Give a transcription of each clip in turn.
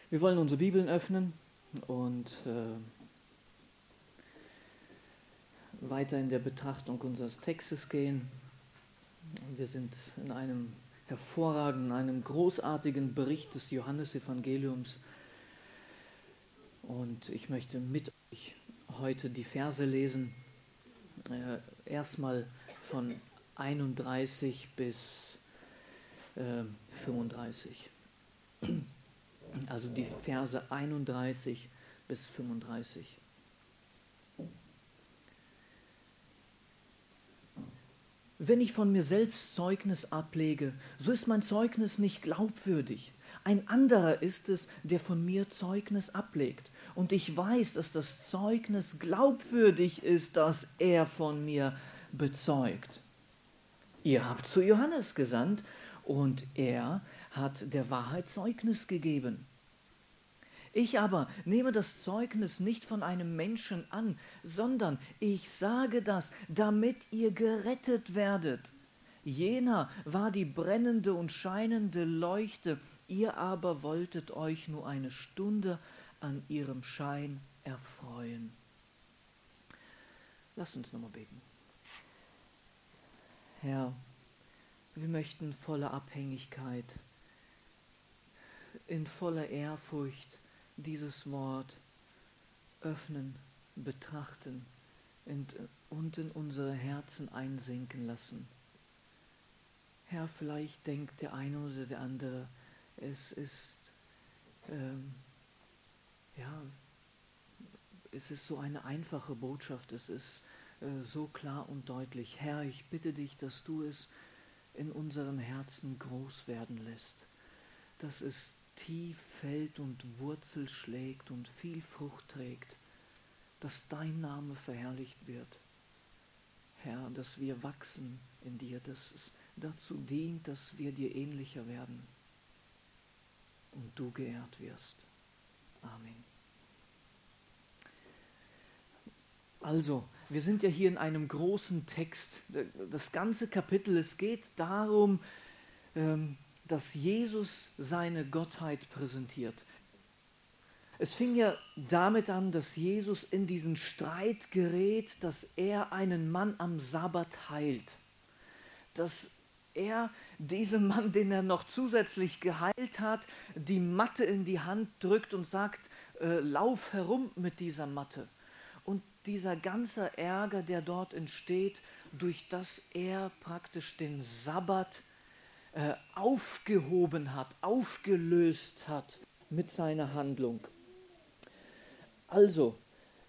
Wir wollen unsere Bibeln öffnen und weiter in der Betrachtung unseres Textes gehen. Wir sind in einem hervorragenden, einem großartigen Bericht des Johannesevangeliums und ich möchte mit euch heute die Verse lesen, erstmal von 31 bis 35. Also die Verse 31 bis 35. Wenn ich von mir selbst Zeugnis ablege, so ist mein Zeugnis nicht glaubwürdig. Ein anderer ist es, der von mir Zeugnis ablegt. Und ich weiß, dass das Zeugnis glaubwürdig ist, das er von mir bezeugt. Ihr habt zu Johannes gesandt und er hat der Wahrheit Zeugnis gegeben. Ich aber nehme das Zeugnis nicht von einem Menschen an, sondern ich sage das, damit ihr gerettet werdet. Jener war die brennende und scheinende Leuchte, ihr aber wolltet euch nur eine Stunde an ihrem Schein erfreuen. Lasst uns nochmal beten. Herr, wir möchten voller Abhängigkeit, in voller Ehrfurcht dieses Wort öffnen, betrachten und in unsere Herzen einsinken lassen. Herr, vielleicht denkt der eine oder der andere, es ist so eine einfache Botschaft, es ist so klar und deutlich. Herr, ich bitte dich, dass du es in unseren Herzen groß werden lässt, dass es tief fällt und Wurzel schlägt und viel Frucht trägt, dass dein Name verherrlicht wird. Herr, dass wir wachsen in dir, dass es dazu dient, dass wir dir ähnlicher werden und du geehrt wirst. Amen. Also, wir sind ja hier in einem großen Text. Das ganze Kapitel, es geht darum, dass Jesus seine Gottheit präsentiert. Es fing ja damit an, dass Jesus in diesen Streit gerät, dass er einen Mann am Sabbat heilt. Dass er diesem Mann, den er noch zusätzlich geheilt hat, die Matte in die Hand drückt und sagt, lauf herum mit dieser Matte. Und dieser ganze Ärger, der dort entsteht, durch das er praktisch den Sabbat aufgehoben hat, aufgelöst hat mit seiner Handlung. Also,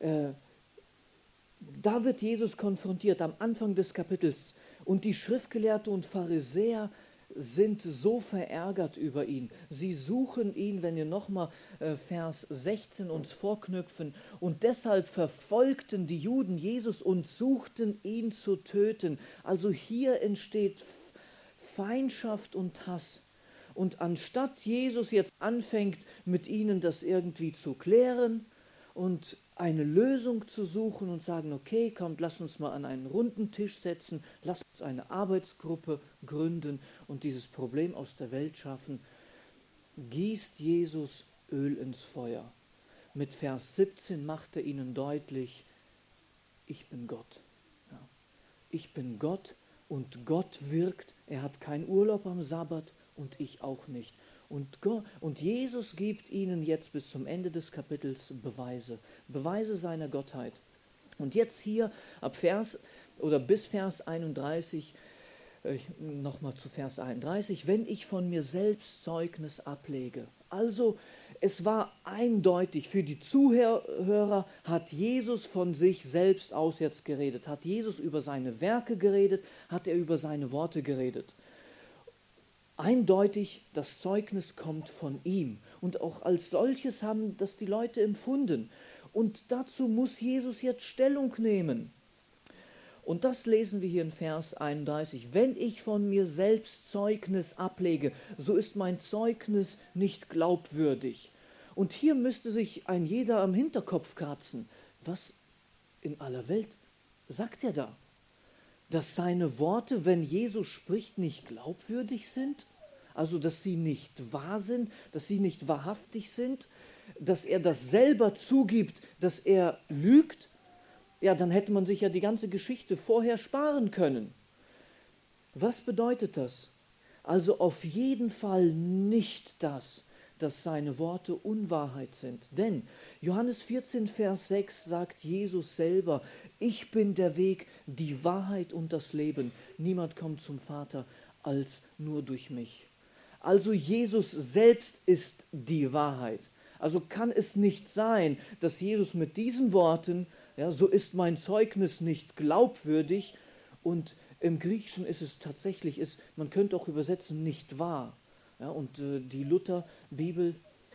da wird Jesus konfrontiert am Anfang des Kapitels und die Schriftgelehrten und Pharisäer sind so verärgert über ihn. Sie suchen ihn, wenn wir nochmal Vers 16 uns vorknüpfen, und deshalb verfolgten die Juden Jesus und suchten ihn zu töten. Also hier entsteht Feindschaft und Hass. Und anstatt Jesus jetzt anfängt, mit ihnen das irgendwie zu klären und eine Lösung zu suchen und sagen, okay, kommt, lasst uns mal an einen runden Tisch setzen, lasst uns eine Arbeitsgruppe gründen und dieses Problem aus der Welt schaffen, gießt Jesus Öl ins Feuer. Mit Vers 17 macht er ihnen deutlich, ich bin Gott. Ja. Ich bin Gott und Gott wirkt, er hat keinen Urlaub am Sabbat und ich auch nicht. Und Jesus gibt ihnen jetzt bis zum Ende des Kapitels Beweise seiner Gottheit. Und jetzt hier bis Vers 31, nochmal zu Vers 31, wenn ich von mir selbst Zeugnis ablege. Also es war eindeutig, für die Zuhörer hat Jesus von sich selbst aus jetzt geredet. Hat Jesus über seine Werke geredet, hat er über seine Worte geredet. Eindeutig, das Zeugnis kommt von ihm. Und auch als solches haben das die Leute empfunden. Und dazu muss Jesus jetzt Stellung nehmen. Und das lesen wir hier in Vers 31. Wenn ich von mir selbst Zeugnis ablege, so ist mein Zeugnis nicht glaubwürdig. Und hier müsste sich ein jeder am Hinterkopf kratzen. Was in aller Welt sagt er da? Dass seine Worte, wenn Jesus spricht, nicht glaubwürdig sind? also dass sie nicht wahr sind, dass sie nicht wahrhaftig sind, dass er das selber zugibt, dass er lügt, ja, dann hätte man sich ja die ganze Geschichte vorher sparen können. Was bedeutet das? Also auf jeden Fall nicht das, dass seine Worte Unwahrheit sind. Denn Johannes 14, Vers 6 sagt Jesus selber, ich bin der Weg, die Wahrheit und das Leben. Niemand kommt zum Vater als nur durch mich. Also Jesus selbst ist die Wahrheit. Also kann es nicht sein, dass Jesus mit diesen Worten, ja, so ist mein Zeugnis nicht glaubwürdig, und im Griechischen ist es tatsächlich, man könnte auch übersetzen, nicht wahr. Ja, und die Luther-Bibel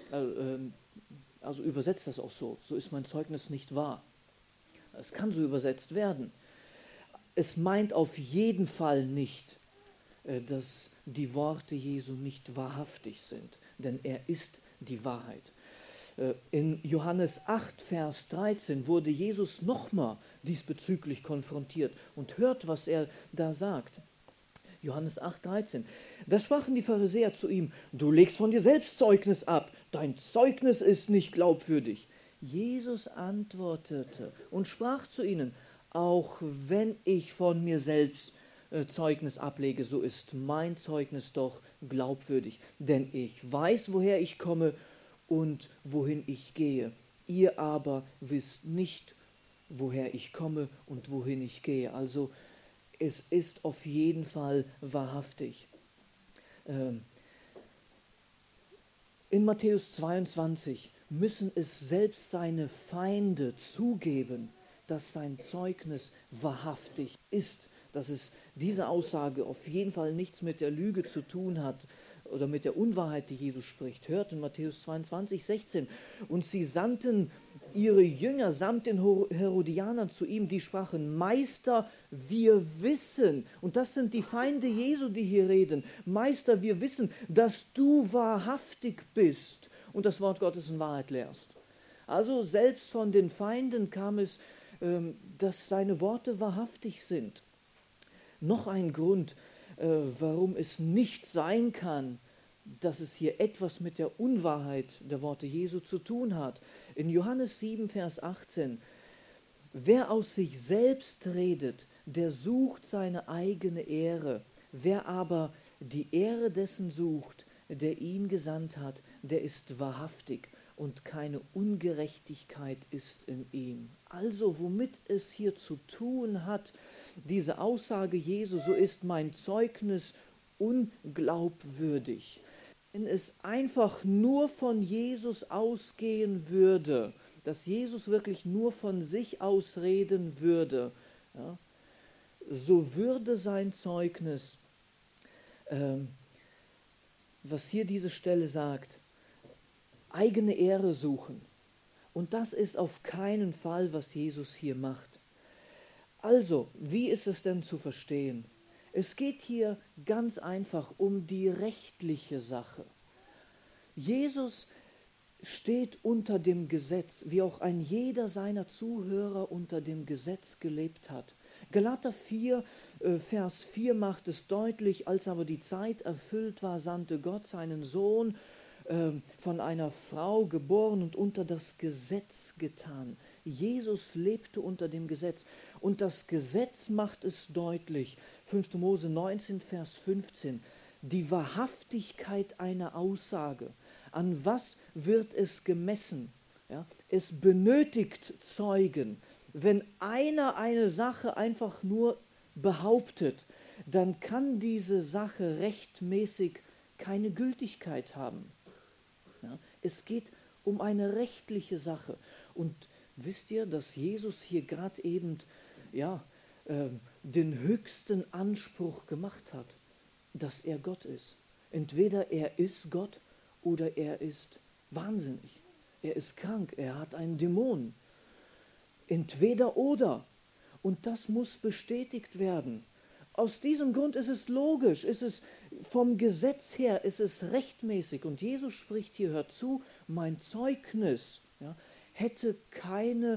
also übersetzt das auch so. So ist mein Zeugnis nicht wahr. Es kann so übersetzt werden. Es meint auf jeden Fall nicht, dass die Worte Jesu nicht wahrhaftig sind, denn er ist die Wahrheit. In Johannes 8, Vers 13 wurde Jesus nochmal diesbezüglich konfrontiert und hört, was er da sagt. Johannes 8, 13. Da sprachen die Pharisäer zu ihm, du legst von dir selbst Zeugnis ab, dein Zeugnis ist nicht glaubwürdig. Jesus antwortete und sprach zu ihnen, auch wenn ich von mir selbst Zeugnis ablege, so ist mein Zeugnis doch glaubwürdig, denn ich weiß, woher ich komme und wohin ich gehe. Ihr aber wisst nicht, woher ich komme und wohin ich gehe. Also es ist auf jeden Fall wahrhaftig. In Matthäus 22 müssen es selbst seine Feinde zugeben, dass sein Zeugnis wahrhaftig ist, dass es diese Aussage auf jeden Fall nichts mit der Lüge zu tun hat oder mit der Unwahrheit, die Jesus spricht. Hört in Matthäus 22, 16. Und sie sandten ihre Jünger samt den Herodianern zu ihm, die sprachen, Meister, wir wissen, und das sind die Feinde Jesu, die hier reden, Meister, wir wissen, dass du wahrhaftig bist und das Wort Gottes in Wahrheit lehrst. Also selbst von den Feinden kam es, dass seine Worte wahrhaftig sind. Noch ein Grund, warum es nicht sein kann, dass es hier etwas mit der Unwahrheit der Worte Jesu zu tun hat. In Johannes 7, Vers 18, wer aus sich selbst redet, der sucht seine eigene Ehre. Wer aber die Ehre dessen sucht, der ihn gesandt hat, der ist wahrhaftig und keine Ungerechtigkeit ist in ihm. Also, womit es hier zu tun hat, diese Aussage Jesu, so ist mein Zeugnis unglaubwürdig. Wenn es einfach nur von Jesus ausgehen würde, dass Jesus wirklich nur von sich aus reden würde, ja, so würde sein Zeugnis, was hier diese Stelle sagt, eigene Ehre suchen. Und das ist auf keinen Fall, was Jesus hier macht. Also, wie ist es denn zu verstehen? Es geht hier ganz einfach um die rechtliche Sache. Jesus steht unter dem Gesetz, wie auch ein jeder seiner Zuhörer unter dem Gesetz gelebt hat. Galater 4, Vers 4 macht es deutlich, als aber die Zeit erfüllt war, sandte Gott seinen Sohn, von einer Frau geboren und unter das Gesetz getan. Jesus lebte unter dem Gesetz und das Gesetz macht es deutlich. 5. Mose 19, Vers 15. Die Wahrhaftigkeit einer Aussage. An was wird es gemessen? Ja, es benötigt Zeugen. Wenn einer eine Sache einfach nur behauptet, dann kann diese Sache rechtmäßig keine Gültigkeit haben. Ja, es geht um eine rechtliche Sache. Und wisst ihr, dass Jesus hier gerade eben den höchsten Anspruch gemacht hat, dass er Gott ist. Entweder er ist Gott oder er ist wahnsinnig. Er ist krank, er hat einen Dämon. Entweder oder. Und das muss bestätigt werden. Aus diesem Grund ist es logisch, ist es vom Gesetz her, ist es rechtmäßig. Und Jesus spricht hier, hört zu, mein Zeugnis hätte keine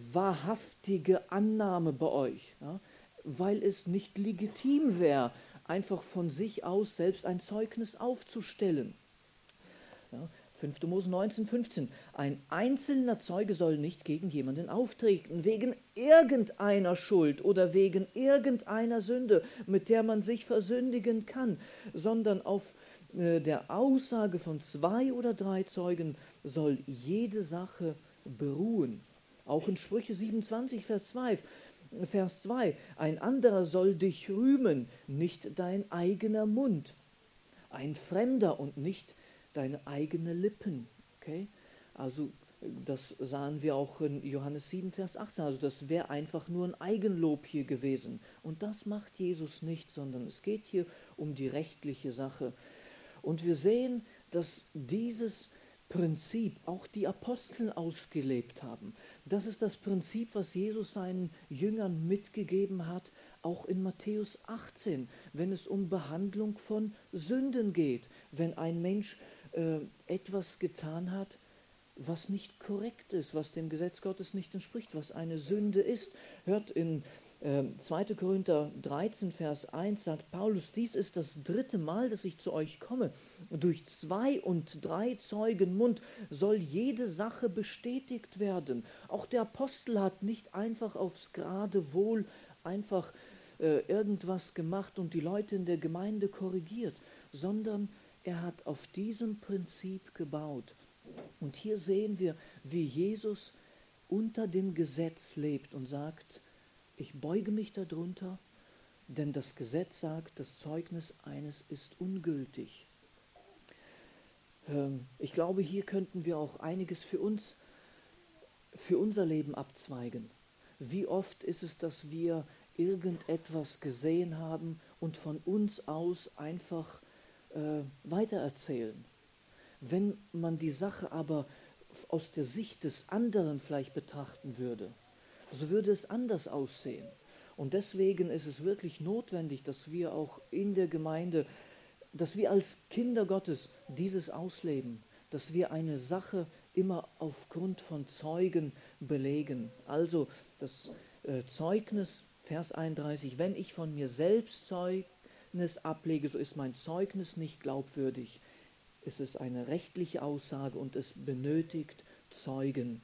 wahrhaftige Annahme bei euch, weil es nicht legitim wäre, einfach von sich aus selbst ein Zeugnis aufzustellen. Ja, 5. Mose 19,15. Ein einzelner Zeuge soll nicht gegen jemanden auftreten, wegen irgendeiner Schuld oder wegen irgendeiner Sünde, mit der man sich versündigen kann, sondern auf der Aussage von 2 oder 3 Zeugen soll jede Sache beruhen. Auch in Sprüche 27, Vers 2. Ein anderer soll dich rühmen, nicht dein eigener Mund. Ein Fremder und nicht deine eigenen Lippen. Okay? Also das sahen wir auch in Johannes 7, Vers 18. Also das wäre einfach nur ein Eigenlob hier gewesen. Und das macht Jesus nicht, sondern es geht hier um die rechtliche Sache. Und wir sehen, dass dieses Prinzip auch die Apostel ausgelebt haben. Das ist das Prinzip, was Jesus seinen Jüngern mitgegeben hat, auch in Matthäus 18, wenn es um Behandlung von Sünden geht. Wenn ein Mensch etwas getan hat, was nicht korrekt ist, was dem Gesetz Gottes nicht entspricht, was eine Sünde ist. Hört in 2. Korinther 13, Vers 1 sagt Paulus, dies ist das 3. Mal, dass ich zu euch komme. Durch 2 und 3 Zeugen Mund soll jede Sache bestätigt werden. Auch der Apostel hat nicht einfach aufs gerade Wohl einfach irgendwas gemacht und die Leute in der Gemeinde korrigiert, sondern er hat auf diesem Prinzip gebaut. Und hier sehen wir, wie Jesus unter dem Gesetz lebt und sagt, ich beuge mich darunter, denn das Gesetz sagt, das Zeugnis eines ist ungültig. Ich glaube, hier könnten wir auch einiges für uns, für unser Leben abzweigen. Wie oft ist es, dass wir irgendetwas gesehen haben und von uns aus einfach weitererzählen. Wenn man die Sache aber aus der Sicht des anderen vielleicht betrachten würde, so würde es anders aussehen. Und deswegen ist es wirklich notwendig, dass wir auch in der Gemeinde, dass wir als Kinder Gottes dieses ausleben, dass wir eine Sache immer aufgrund von Zeugen belegen. Also das Zeugnis, Vers 31, wenn ich von mir selbst Zeugnis ablege, so ist mein Zeugnis nicht glaubwürdig. Es ist eine rechtliche Aussage und es benötigt Zeugen.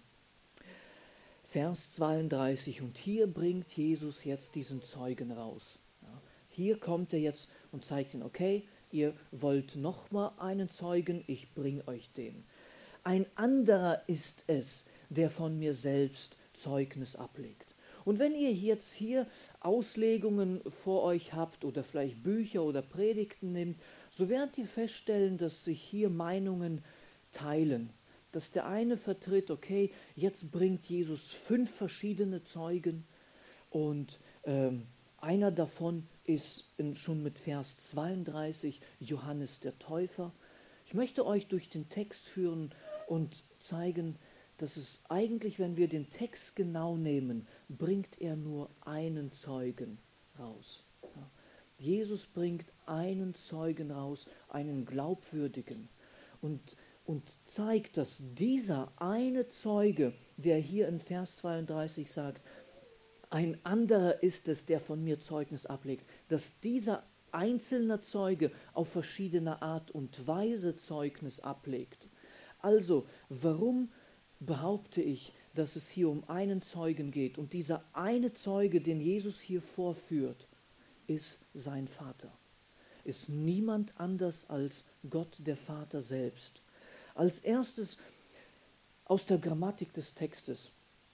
Vers 32, und hier bringt Jesus jetzt diesen Zeugen raus. Ja, hier kommt er jetzt und zeigt ihnen, okay, ihr wollt nochmal einen Zeugen, ich bringe euch den. Ein anderer ist es, der von mir selbst Zeugnis ablegt. Und wenn ihr jetzt hier Auslegungen vor euch habt oder vielleicht Bücher oder Predigten nehmt, so werdet ihr feststellen, dass sich hier Meinungen teilen. Dass der eine vertritt, okay, jetzt bringt Jesus 5 verschiedene Zeugen und einer davon ist schon mit Vers 32 Johannes der Täufer. Ich möchte euch durch den Text führen und zeigen, dass es eigentlich, wenn wir den Text genau nehmen, bringt er nur einen Zeugen raus. Ja. Jesus bringt einen Zeugen raus, einen glaubwürdigen und zeigt, dass dieser eine Zeuge, der hier in Vers 32 sagt, ein anderer ist es, der von mir Zeugnis ablegt, dass dieser einzelne Zeuge auf verschiedene Art und Weise Zeugnis ablegt. Also, warum behaupte ich, dass es hier um einen Zeugen geht? Und dieser eine Zeuge, den Jesus hier vorführt, ist sein Vater. Ist niemand anders als Gott der Vater selbst. Als erstes aus der Grammatik des Textes.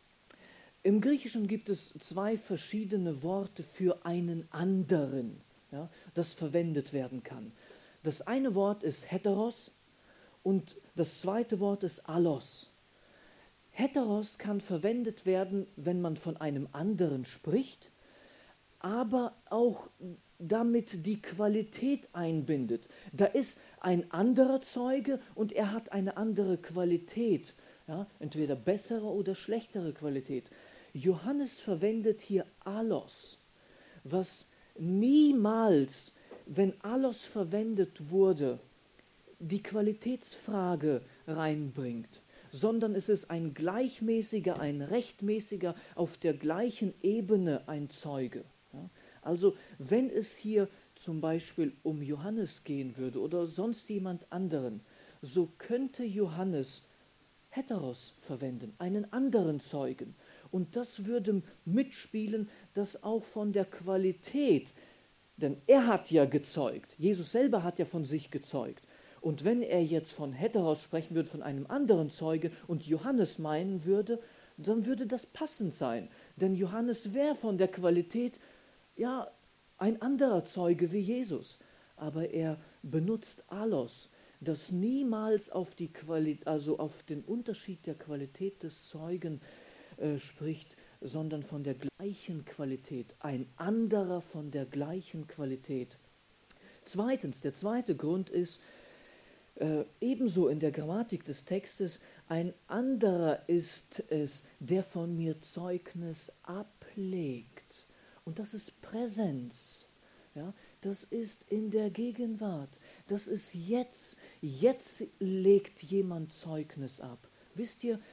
Im Griechischen gibt es 2 verschiedene Worte für einen anderen, ja, das verwendet werden kann. Das eine Wort ist heteros und das zweite Wort ist allos. Heteros kann verwendet werden, wenn man von einem anderen spricht, aber auch damit die Qualität einbindet. Da ist ein anderer Zeuge und er hat eine andere Qualität, ja, entweder bessere oder schlechtere Qualität. Johannes verwendet hier allos, was niemals, wenn allos verwendet wurde, die Qualitätsfrage reinbringt, sondern es ist ein gleichmäßiger, ein rechtmäßiger, auf der gleichen Ebene ein Zeuge. Ja? Also wenn es hier zum Beispiel um Johannes gehen würde oder sonst jemand anderen, so könnte Johannes Heteros verwenden, einen anderen Zeugen. Und das würde mitspielen, dass auch von der Qualität, denn er hat ja gezeugt, Jesus selber hat ja von sich gezeugt. Und wenn er jetzt von Heteros sprechen würde, von einem anderen Zeuge und Johannes meinen würde, dann würde das passend sein. Denn Johannes wäre von der Qualität, ja, ein anderer Zeuge wie Jesus. Aber er benutzt Allos, das niemals auf die also auf den Unterschied der Qualität des Zeugen spricht, sondern von der gleichen Qualität, ein anderer von der gleichen Qualität. Zweitens, der zweite Grund ist, ebenso in der Grammatik des Textes, ein anderer ist es, der von mir Zeugnis ablegt. Und das ist Präsenz. Ja, das ist in der Gegenwart. Das ist jetzt. Jetzt legt jemand Zeugnis ab. Wisst ihr,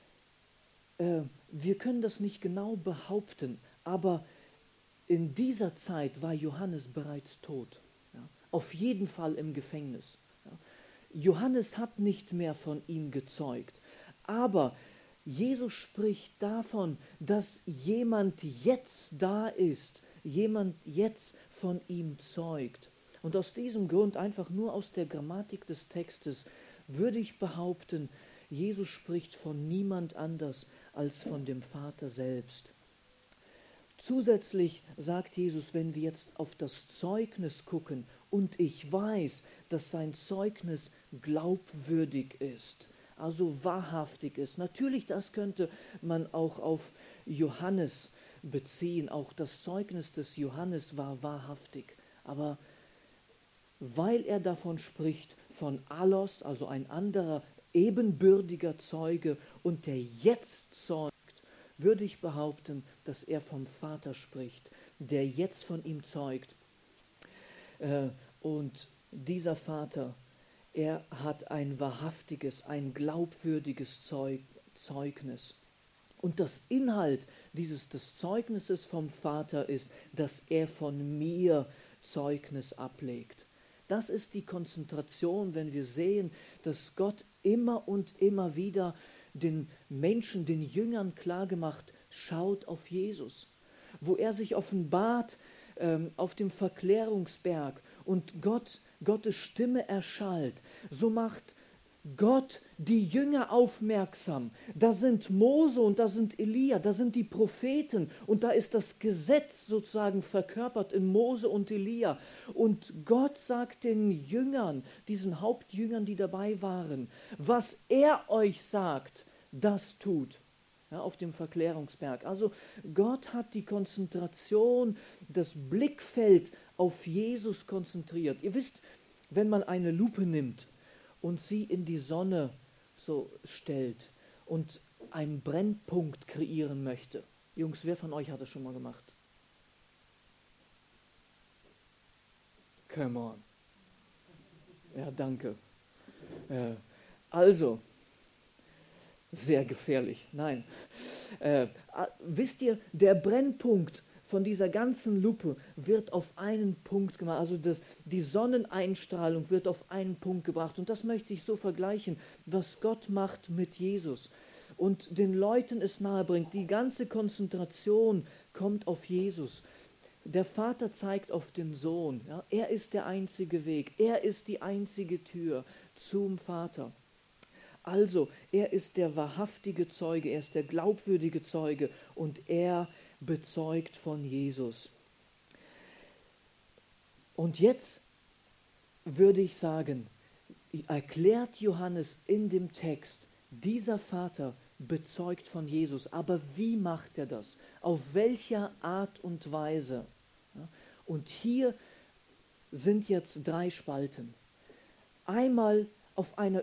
wir können das nicht genau behaupten, aber in dieser Zeit war Johannes bereits tot. Ja, auf jeden Fall im Gefängnis. Ja. Johannes hat nicht mehr von ihm gezeugt, aber Jesus spricht davon, dass jemand jetzt da ist, jemand jetzt von ihm zeugt. Und aus diesem Grund, einfach nur aus der Grammatik des Textes, würde ich behaupten, Jesus spricht von niemand anders als von dem Vater selbst. Zusätzlich sagt Jesus, wenn wir jetzt auf das Zeugnis gucken und ich weiß, dass sein Zeugnis glaubwürdig ist, also wahrhaftig ist. Natürlich, das könnte man auch auf Johannes beziehen. Auch das Zeugnis des Johannes war wahrhaftig. Aber weil er davon spricht, von Allos, also ein anderer ebenbürtiger Zeuge und der jetzt zeugt, würde ich behaupten, dass er vom Vater spricht, der jetzt von ihm zeugt. Und dieser Vater, er hat ein wahrhaftiges, ein glaubwürdiges Zeugnis. Und das Inhalt des Zeugnisses vom Vater ist, dass er von mir Zeugnis ablegt. Das ist die Konzentration, wenn wir sehen, dass Gott immer und immer wieder den Menschen, den Jüngern klargemacht, schaut auf Jesus, wo er sich offenbart auf dem Verklärungsberg und Gottes Stimme erschallt. So macht Gott die Jünger aufmerksam. Da sind Mose und da sind Elia, da sind die Propheten und da ist das Gesetz sozusagen verkörpert in Mose und Elia. Und Gott sagt den Jüngern, diesen Hauptjüngern, die dabei waren, was er euch sagt, das tut. Ja, auf dem Verklärungsberg. Also Gott hat die Konzentration, das Blickfeld auf Jesus konzentriert. Ihr wisst, wenn man eine Lupe nimmt und sie in die Sonne so stellt und einen Brennpunkt kreieren möchte. Jungs, wer von euch hat das schon mal gemacht? Come on. Ja, danke. Also, sehr gefährlich. Nein. Wisst ihr, der Brennpunkt von dieser ganzen Lupe wird auf einen Punkt gemacht. Also die Sonneneinstrahlung wird auf einen Punkt gebracht. Und das möchte ich so vergleichen, was Gott macht mit Jesus und den Leuten es nahebringt. Die ganze Konzentration kommt auf Jesus. Der Vater zeigt auf den Sohn. Ja? Er ist der einzige Weg. Er ist die einzige Tür zum Vater. Also, er ist der wahrhaftige Zeuge, er ist der glaubwürdige Zeuge und er bezeugt von Jesus. Und jetzt würde ich sagen, erklärt Johannes in dem Text, dieser Vater bezeugt von Jesus. Aber wie macht er das? Auf welcher Art und Weise? Und hier sind jetzt 3 Spalten. Einmal auf einer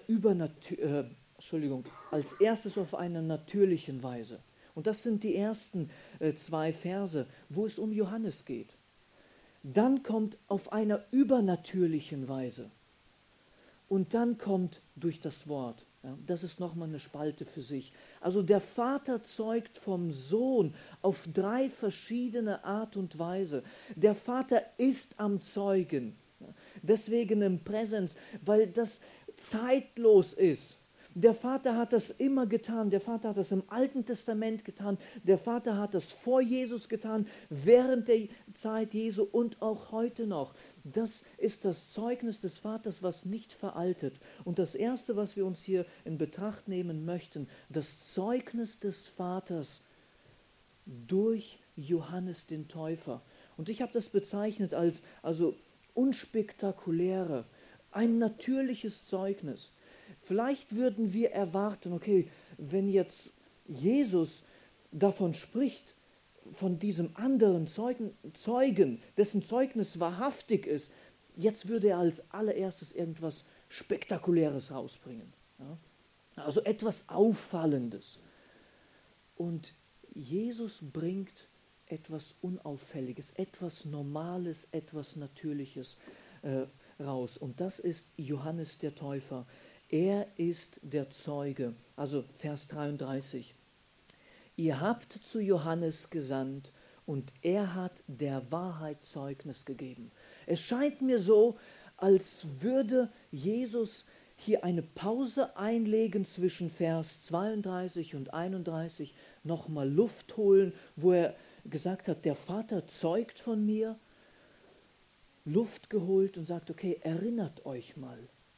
als erstes auf einer natürlichen Weise. Und das sind die ersten 2 Verse, wo es um Johannes geht. Dann kommt auf einer übernatürlichen Weise. und dann kommt durch das Wort. Ja, das ist nochmal eine Spalte für sich. Also der Vater zeugt vom Sohn auf 3 verschiedene Art und Weise. Der Vater ist am Zeugen. Ja, deswegen im Präsens, weil das zeitlos ist. Der Vater hat das immer getan. Der Vater hat das im Alten Testament getan. Der Vater hat das vor Jesus getan, während der Zeit Jesu und auch heute noch. Das ist das Zeugnis des Vaters, was nicht veraltet. Und das Erste, was wir uns hier in Betracht nehmen möchten, das Zeugnis des Vaters durch Johannes den Täufer. Und ich habe das bezeichnet als unspektakuläre, ein natürliches Zeugnis. Vielleicht würden wir erwarten, okay, wenn jetzt Jesus davon spricht, von diesem anderen Zeugen, dessen Zeugnis wahrhaftig ist, jetzt würde er als allererstes irgendwas Spektakuläres rausbringen. Ja? Also etwas Auffallendes. Und Jesus bringt etwas Unauffälliges, etwas Normales, etwas Natürliches raus. Und das ist Johannes der Täufer. Er ist der Zeuge. Also Vers 33. Ihr habt zu Johannes gesandt und er hat der Wahrheit Zeugnis gegeben. Es scheint mir so, als würde Jesus hier eine Pause einlegen zwischen Vers 32 und 31, nochmal Luft holen, wo er gesagt hat, der Vater zeugt von mir, Luft geholt und sagt, okay, erinnert euch mal,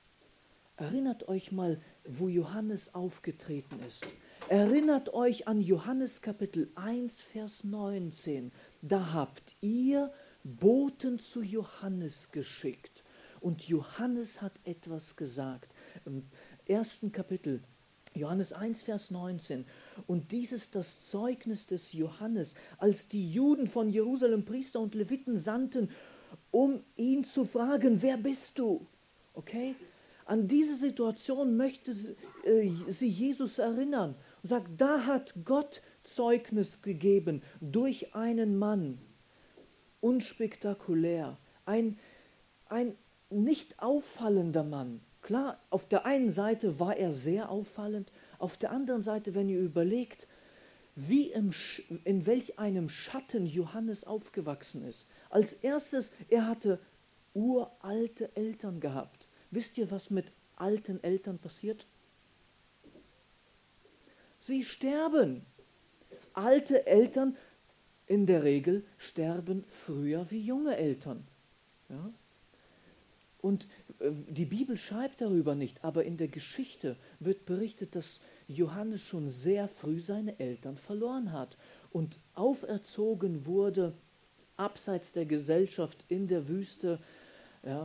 wo Johannes aufgetreten ist. Erinnert euch an Johannes Kapitel 1, Vers 19. Da habt ihr Boten zu Johannes geschickt. Und Johannes hat etwas gesagt. Im 1. Kapitel, Johannes 1, Vers 19. Und dies ist das Zeugnis des Johannes, als die Juden von Jerusalem Priester und Leviten sandten, um ihn zu fragen, wer bist du? Okay? An diese Situation möchte sie Jesus erinnern und sagt, da hat Gott Zeugnis gegeben durch einen Mann, unspektakulär, ein nicht auffallender Mann. Klar, auf der einen Seite war er sehr auffallend, auf der anderen Seite, wenn ihr überlegt, wie in welch einem Schatten Johannes aufgewachsen ist. Als erstes, er hatte uralte Eltern gehabt. Wisst ihr, was mit alten Eltern passiert? Sie sterben. Alte Eltern in der Regel sterben früher wie junge Eltern. Ja? Und die Bibel schreibt darüber nicht, aber in der Geschichte wird berichtet, dass Johannes schon sehr früh seine Eltern verloren hat und auferzogen wurde, abseits der Gesellschaft in der Wüste, ja,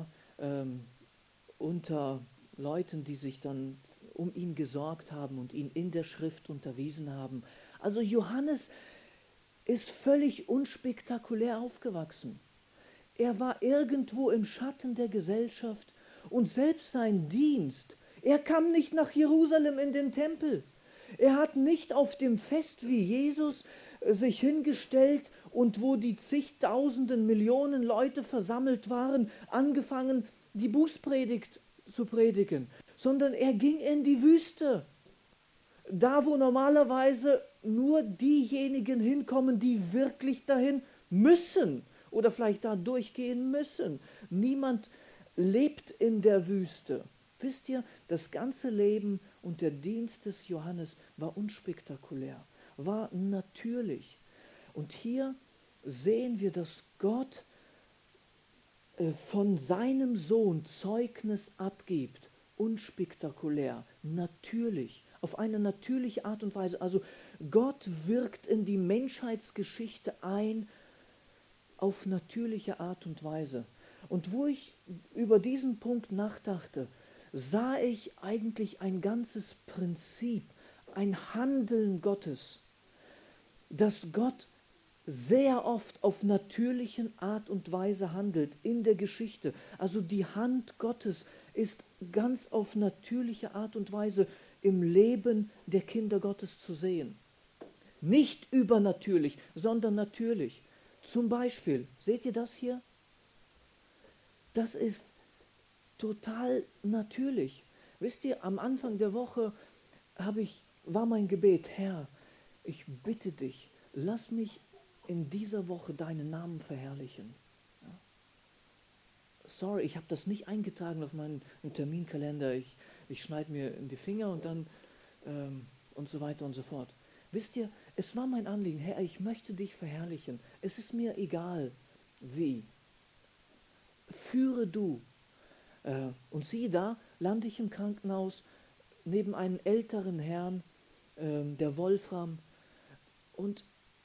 unter Leuten, die sich dann um ihn gesorgt haben und ihn in der Schrift unterwiesen haben. Also Johannes ist völlig unspektakulär aufgewachsen. Er war irgendwo im Schatten der Gesellschaft und selbst sein Dienst, er kam nicht nach Jerusalem in den Tempel. Er hat nicht auf dem Fest wie Jesus sich hingestellt und wo die zigtausenden, Millionen Leute versammelt waren, angefangen, die Bußpredigt zu predigen, sondern er ging in die Wüste. Da, wo normalerweise nur diejenigen hinkommen, die wirklich dahin müssen oder vielleicht da durchgehen müssen. Niemand lebt in der Wüste. Wisst ihr, das ganze Leben und der Dienst des Johannes war unspektakulär, war natürlich. Und hier sehen wir, dass Gott von seinem Sohn Zeugnis abgibt, unspektakulär, natürlich, auf eine natürliche Art und Weise. Also Gott wirkt in die Menschheitsgeschichte ein auf natürliche Art und Weise. Und wo ich über diesen Punkt nachdachte, sah ich eigentlich ein ganzes Prinzip, ein Handeln Gottes, dass Gott sehr oft auf natürlichen Art und Weise handelt in der Geschichte. Also die Hand Gottes ist ganz auf natürliche Art und Weise im Leben der Kinder Gottes zu sehen. Nicht übernatürlich, sondern natürlich. Zum Beispiel, seht ihr das hier? Das ist total natürlich. Wisst ihr, am Anfang der Woche war mein Gebet: Herr, ich bitte dich, lass mich in dieser Woche deinen Namen verherrlichen. Ja? Sorry, ich habe das nicht eingetragen auf meinen Terminkalender. Ich schneide mir in die Finger und dann und so weiter und so fort. Wisst ihr, es war mein Anliegen: Herr, ich möchte dich verherrlichen. Es ist mir egal, wie. Führe du. Und siehe da, lande ich im Krankenhaus neben einem älteren Herrn, der Wolfram. Und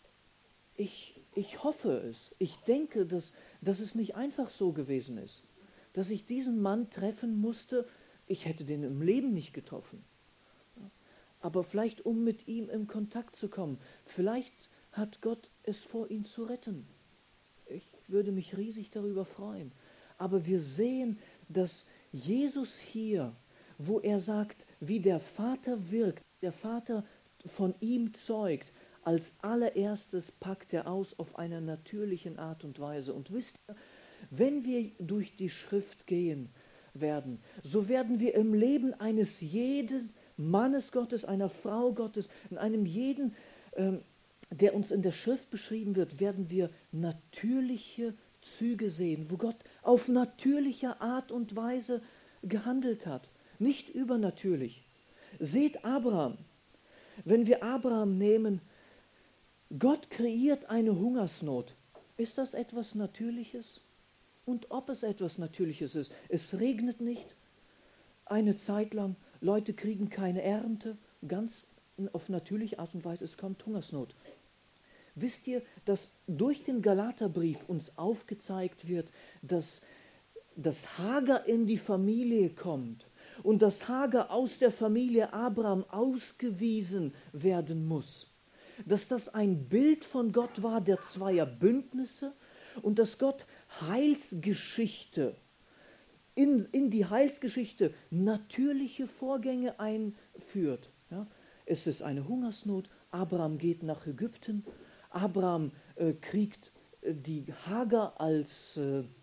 ich hoffe es. Ich denke, dass es nicht einfach so gewesen ist. Dass ich diesen Mann treffen musste. Ich hätte den im Leben nicht getroffen. Aber vielleicht, um mit ihm in Kontakt zu kommen. Vielleicht hat Gott es vor, ihn zu retten. Ich würde mich riesig darüber freuen. Aber wir sehen, dass Jesus hier, wo er sagt, wie der Vater wirkt, der Vater von ihm zeugt, als allererstes packt er aus auf einer natürlichen Art und Weise. Und wisst ihr, wenn wir durch die Schrift gehen werden, so werden wir im Leben eines jeden Mannes Gottes, einer Frau Gottes, in einem jeden, der uns in der Schrift beschrieben wird, werden wir natürliche Züge sehen, wo Gott auf natürliche Art und Weise gehandelt hat, nicht übernatürlich. Seht Abraham. Wenn wir Abraham nehmen, Gott kreiert eine Hungersnot. Ist das etwas Natürliches? Und ob es etwas Natürliches ist, es regnet nicht eine Zeit lang, Leute kriegen keine Ernte, ganz auf natürliche Art und Weise, es kommt Hungersnot. Wisst ihr, dass durch den Galaterbrief uns aufgezeigt wird, dass Hagar in die Familie kommt und dass Hagar aus der Familie Abraham ausgewiesen werden muss? Dass das ein Bild von Gott war, der zweier Bündnisse, und dass Gott Heilsgeschichte, in die Heilsgeschichte natürliche Vorgänge einführt. Ja? Es ist eine Hungersnot, Abraham geht nach Ägypten, Abraham kriegt die Hagar als,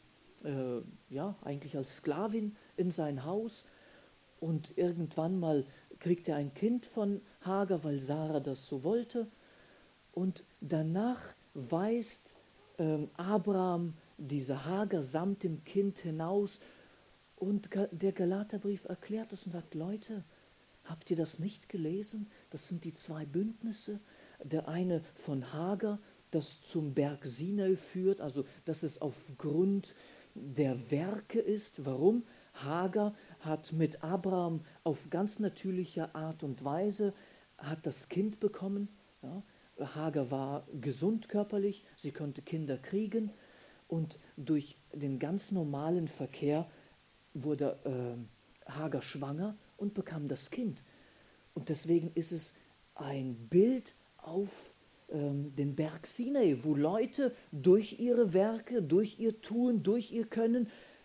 eigentlich als Sklavin in sein Haus, und irgendwann mal kriegt er ein Kind von Hagar, weil Sarah das so wollte. Und danach weist Abraham diese Hagar samt dem Kind hinaus. Und der Galaterbrief erklärt es und sagt: Leute, habt ihr das nicht gelesen? Das sind die zwei Bündnisse. Der eine von Hagar, das zum Berg Sinai führt, also dass es aufgrund der Werke ist. Warum? Hagar hat mit Abraham auf ganz natürliche Art und Weise hat das Kind bekommen. Ja? Hagar war gesund körperlich, sie konnte Kinder kriegen, und durch den ganz normalen Verkehr wurde Hagar schwanger und bekam das Kind. Und deswegen ist es ein Bild auf den Berg Sinai, wo Leute durch ihre Werke, durch ihr Tun, durch ihr Können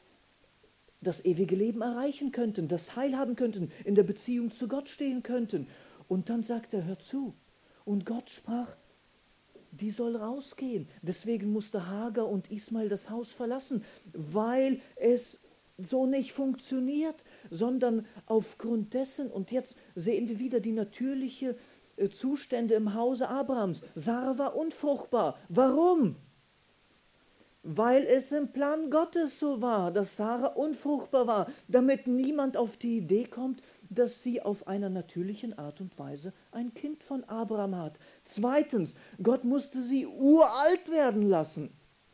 das ewige Leben erreichen könnten, das Heil haben könnten, in der Beziehung zu Gott stehen könnten. Und dann sagt er: Hör zu. Und Gott sprach, die soll rausgehen. Deswegen musste Hagar und Ismael das Haus verlassen, weil es so nicht funktioniert, sondern aufgrund dessen, und jetzt sehen wir wieder die natürliche Zustände im Hause Abrahams. Sarah war unfruchtbar. Warum? Weil es im Plan Gottes so war, dass Sarah unfruchtbar war, damit niemand auf die Idee kommt, dass sie auf einer natürlichen Art und Weise ein Kind von Abraham hat. Zweitens, Gott musste sie uralt werden lassen.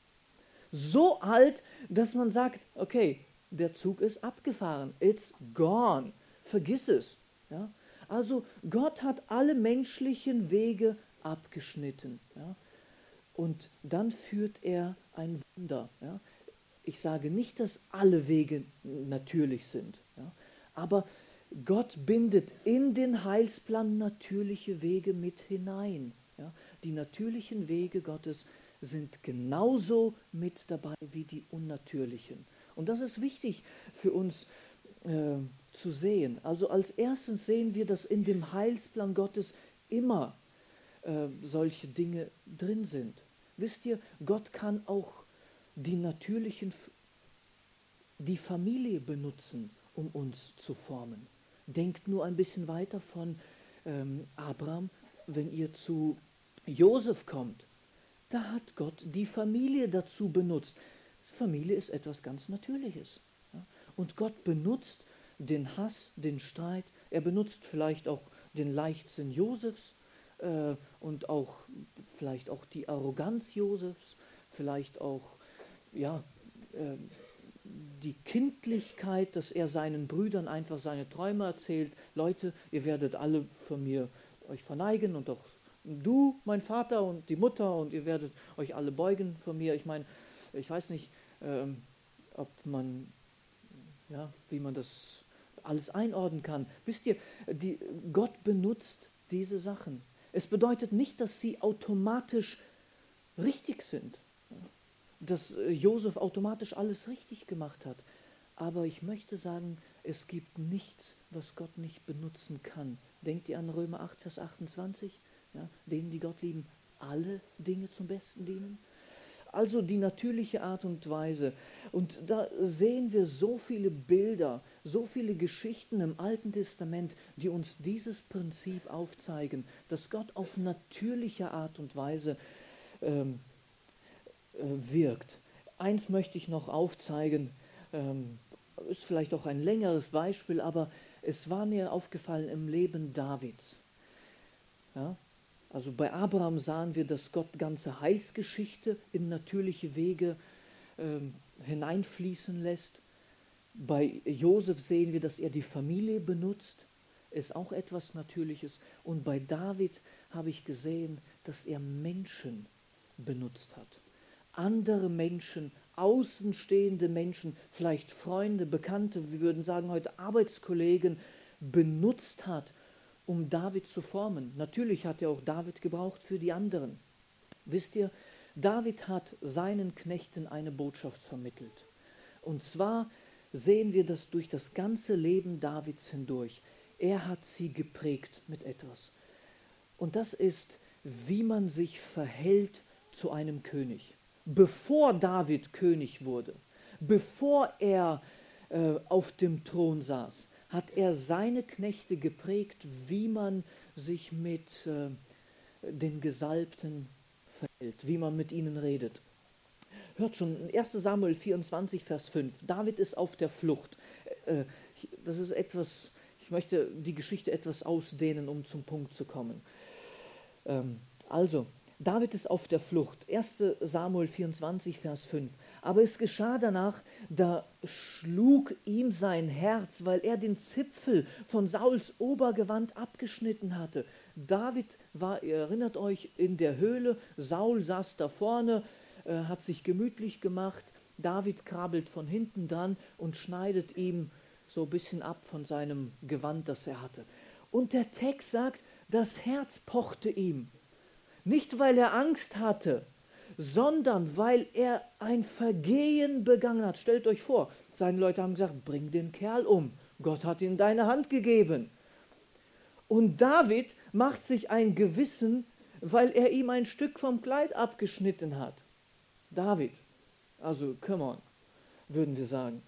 So alt, dass man sagt: Okay, der Zug ist abgefahren, it's gone, vergiss es. Ja? Also Gott hat alle menschlichen Wege abgeschnitten. Ja? Und dann führt er ein Wunder. Ja? Ich sage nicht, dass alle Wege natürlich sind, ja? Aber Gott bindet in den Heilsplan natürliche Wege mit hinein. Ja? Die natürlichen Wege Gottes sind genauso mit dabei wie die unnatürlichen. Und das ist wichtig für uns zu sehen. Also als erstes sehen wir, dass in dem Heilsplan Gottes immer solche Dinge drin sind. Wisst ihr, Gott kann auch die natürlichen die Familie benutzen, um uns zu formen. Denkt nur ein bisschen weiter von Abraham, wenn ihr zu Josef kommt. Da hat Gott die Familie dazu benutzt. Familie ist etwas ganz Natürliches. Ja? Und Gott benutzt den Hass, den Streit, er benutzt vielleicht auch den Leichtsinn Josefs und auch vielleicht auch die Arroganz Josefs, vielleicht auch ja, die Kindlichkeit, dass er seinen Brüdern einfach seine Träume erzählt. Leute, ihr werdet alle von mir euch verneigen und auch du, mein Vater und die Mutter, und ihr werdet euch alle beugen von mir. Ich meine, ich weiß nicht, ob man, ja, wie man das alles einordnen kann. Wisst ihr, Gott benutzt diese Sachen. Es bedeutet nicht, dass sie automatisch richtig sind, dass Josef automatisch alles richtig gemacht hat. Aber ich möchte sagen, es gibt nichts, was Gott nicht benutzen kann. Denkt ihr an Römer 8, Vers 28? Ja, denen, die Gott lieben, alle Dinge zum Besten dienen. Also die natürliche Art und Weise. Und da sehen wir so viele Bilder, so viele Geschichten im Alten Testament, die uns dieses Prinzip aufzeigen, dass Gott auf natürliche Art und Weise wirkt. Eins möchte ich noch aufzeigen, ist vielleicht auch ein längeres Beispiel, aber es war mir aufgefallen im Leben Davids. Ja? Also bei Abraham sahen wir, dass Gott ganze Heilsgeschichte in natürliche Wege hineinfließen lässt. Bei Josef sehen wir, dass er die Familie benutzt, ist auch etwas Natürliches. Und bei David habe ich gesehen, dass er Menschen benutzt hat. Andere Menschen, außenstehende Menschen, vielleicht Freunde, Bekannte, wir würden sagen heute Arbeitskollegen, benutzt hat, um David zu formen. Natürlich hat er auch David gebraucht für die anderen. Wisst ihr, David hat seinen Knechten eine Botschaft vermittelt. Und zwar sehen wir das durch das ganze Leben Davids hindurch. Er hat sie geprägt mit etwas. Und das ist, wie man sich verhält zu einem König. Bevor David König wurde, bevor er auf dem Thron saß, hat er seine Knechte geprägt, wie man sich mit den Gesalbten verhält, wie man mit ihnen redet. Hört schon, 1. Samuel 24, Vers 5, David ist auf der Flucht. Das ist etwas, ich möchte die Geschichte etwas ausdehnen, um zum Punkt zu kommen. Also, David ist auf der Flucht. 1. Samuel 24, Vers 5. Aber es geschah danach, da schlug ihm sein Herz, weil er den Zipfel von Sauls Obergewand abgeschnitten hatte. David war, ihr erinnert euch, in der Höhle. Saul saß da vorne, hat sich gemütlich gemacht. David krabbelt von hinten dran und schneidet ihm so ein bisschen ab von seinem Gewand, das er hatte. Und der Text sagt, das Herz pochte ihm. Nicht, weil er Angst hatte, sondern weil er ein Vergehen begangen hat. Stellt euch vor, seine Leute haben gesagt, bring den Kerl um. Gott hat ihn in deine Hand gegeben. Und David macht sich ein Gewissen, weil er ihm ein Stück vom Kleid abgeschnitten hat. David, also come on, würden wir sagen.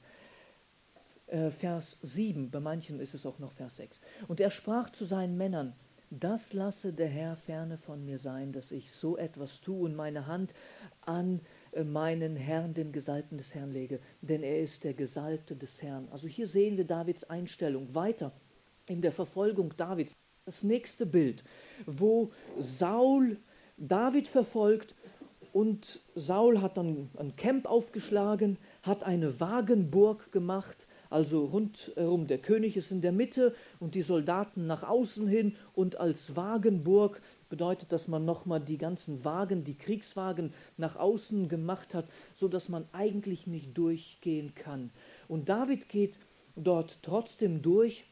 Vers 7, bei manchen ist es auch noch Vers 6. Und er sprach zu seinen Männern, das lasse der Herr ferne von mir sein, dass ich so etwas tue und meine Hand an meinen Herrn, den Gesalbten des Herrn lege, denn er ist der Gesalbte des Herrn. Also hier sehen wir Davids Einstellung. Weiter in der Verfolgung Davids. Das nächste Bild, wo Saul David verfolgt und Saul hat dann ein Camp aufgeschlagen, hat eine Wagenburg gemacht, also rundherum, der König ist in der Mitte und die Soldaten nach außen hin, und als Wagenburg bedeutet, dass man nochmal die ganzen Wagen, die Kriegswagen nach außen gemacht hat, sodass man eigentlich nicht durchgehen kann. Und David geht dort trotzdem durch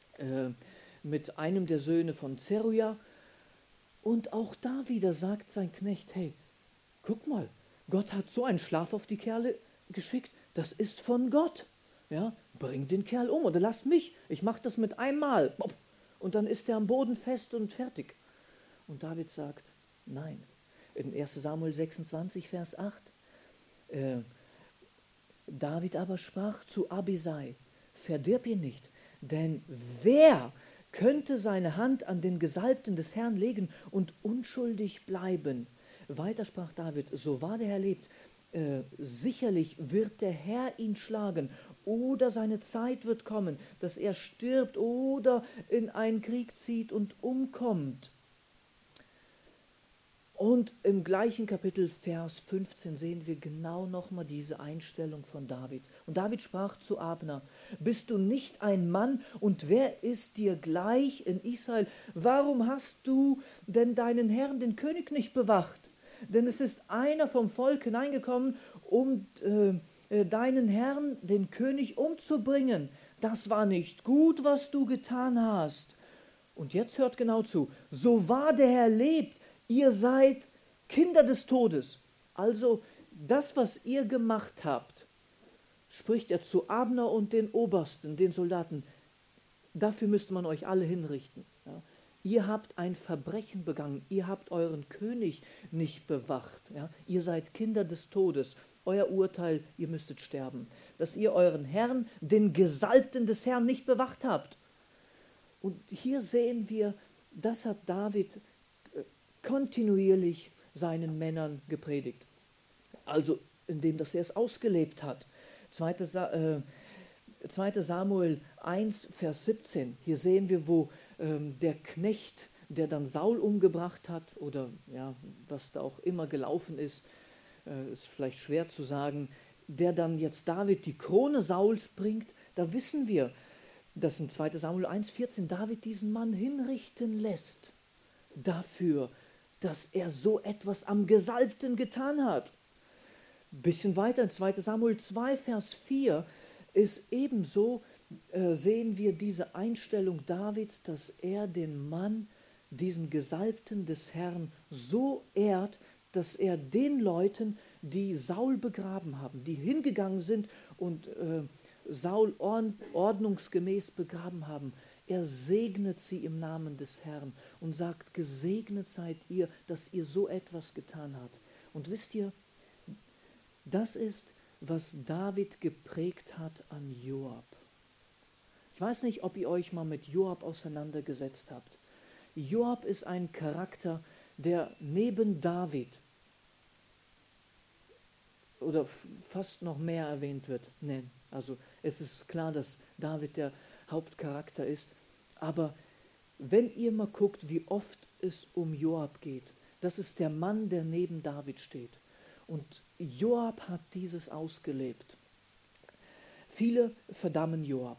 mit einem der Söhne von Zeruja, und auch da wieder sagt sein Knecht, hey, guck mal, Gott hat so einen Schlaf auf die Kerle geschickt, das ist von Gott. Ja, bring den Kerl um oder lass mich, ich mache das mit einmal. Und dann ist er am Boden fest und fertig. Und David sagt, nein. In 1. Samuel 26, Vers 8, David aber sprach zu Abisai, verdirb ihn nicht, denn wer könnte seine Hand an den Gesalbten des Herrn legen und unschuldig bleiben? Weiter sprach David, so wahr der Herr lebt, sicherlich wird der Herr ihn schlagen, oder seine Zeit wird kommen, dass er stirbt oder in einen Krieg zieht und umkommt. Und im gleichen Kapitel, Vers 15, sehen wir genau nochmal diese Einstellung von David. Und David sprach zu Abner, bist du nicht ein Mann und wer ist dir gleich in Israel? Warum hast du denn deinen Herrn, den König, nicht bewacht? Denn es ist einer vom Volk hineingekommen, um deinen Herrn, den König, umzubringen. Das war nicht gut, was du getan hast. Und jetzt hört genau zu. So wahr der Herr lebt, ihr seid Kinder des Todes. Also das, was ihr gemacht habt, spricht er zu Abner und den Obersten, den Soldaten. Dafür müsste man euch alle hinrichten. Ja. Ihr habt ein Verbrechen begangen. Ihr habt euren König nicht bewacht. Ja. Ihr seid Kinder des Todes. Euer Urteil, ihr müsstet sterben. Dass ihr euren Herrn, den Gesalbten des Herrn, nicht bewacht habt. Und hier sehen wir, das hat David kontinuierlich seinen Männern gepredigt. Also indem, dass er es ausgelebt hat. 2. Samuel 1, Vers 17. Hier sehen wir, wo der Knecht, der dann Saul umgebracht hat, oder ja, was da auch immer gelaufen ist vielleicht schwer zu sagen, der dann jetzt David die Krone Sauls bringt, da wissen wir, dass in 2. Samuel 1,14 David diesen Mann hinrichten lässt, dafür, dass er so etwas am Gesalbten getan hat. Ein bisschen weiter in 2. Samuel 2, Vers 4 ist ebenso, sehen wir diese Einstellung Davids, dass er den Mann, diesen Gesalbten des Herrn, so ehrt, dass er den Leuten, die Saul begraben haben, die hingegangen sind und Saul ordnungsgemäß begraben haben, er segnet sie im Namen des Herrn und sagt, gesegnet seid ihr, dass ihr so etwas getan habt. Und wisst ihr, das ist, was David geprägt hat an Joab. Ich weiß nicht, ob ihr euch mal mit Joab auseinandergesetzt habt. Joab ist ein Charakter, der neben David oder fast noch mehr erwähnt wird. Nein, also es ist klar, dass David der Hauptcharakter ist. Aber wenn ihr mal guckt, wie oft es um Joab geht, das ist der Mann, der neben David steht. Und Joab hat dieses ausgelebt. Viele verdammen Joab.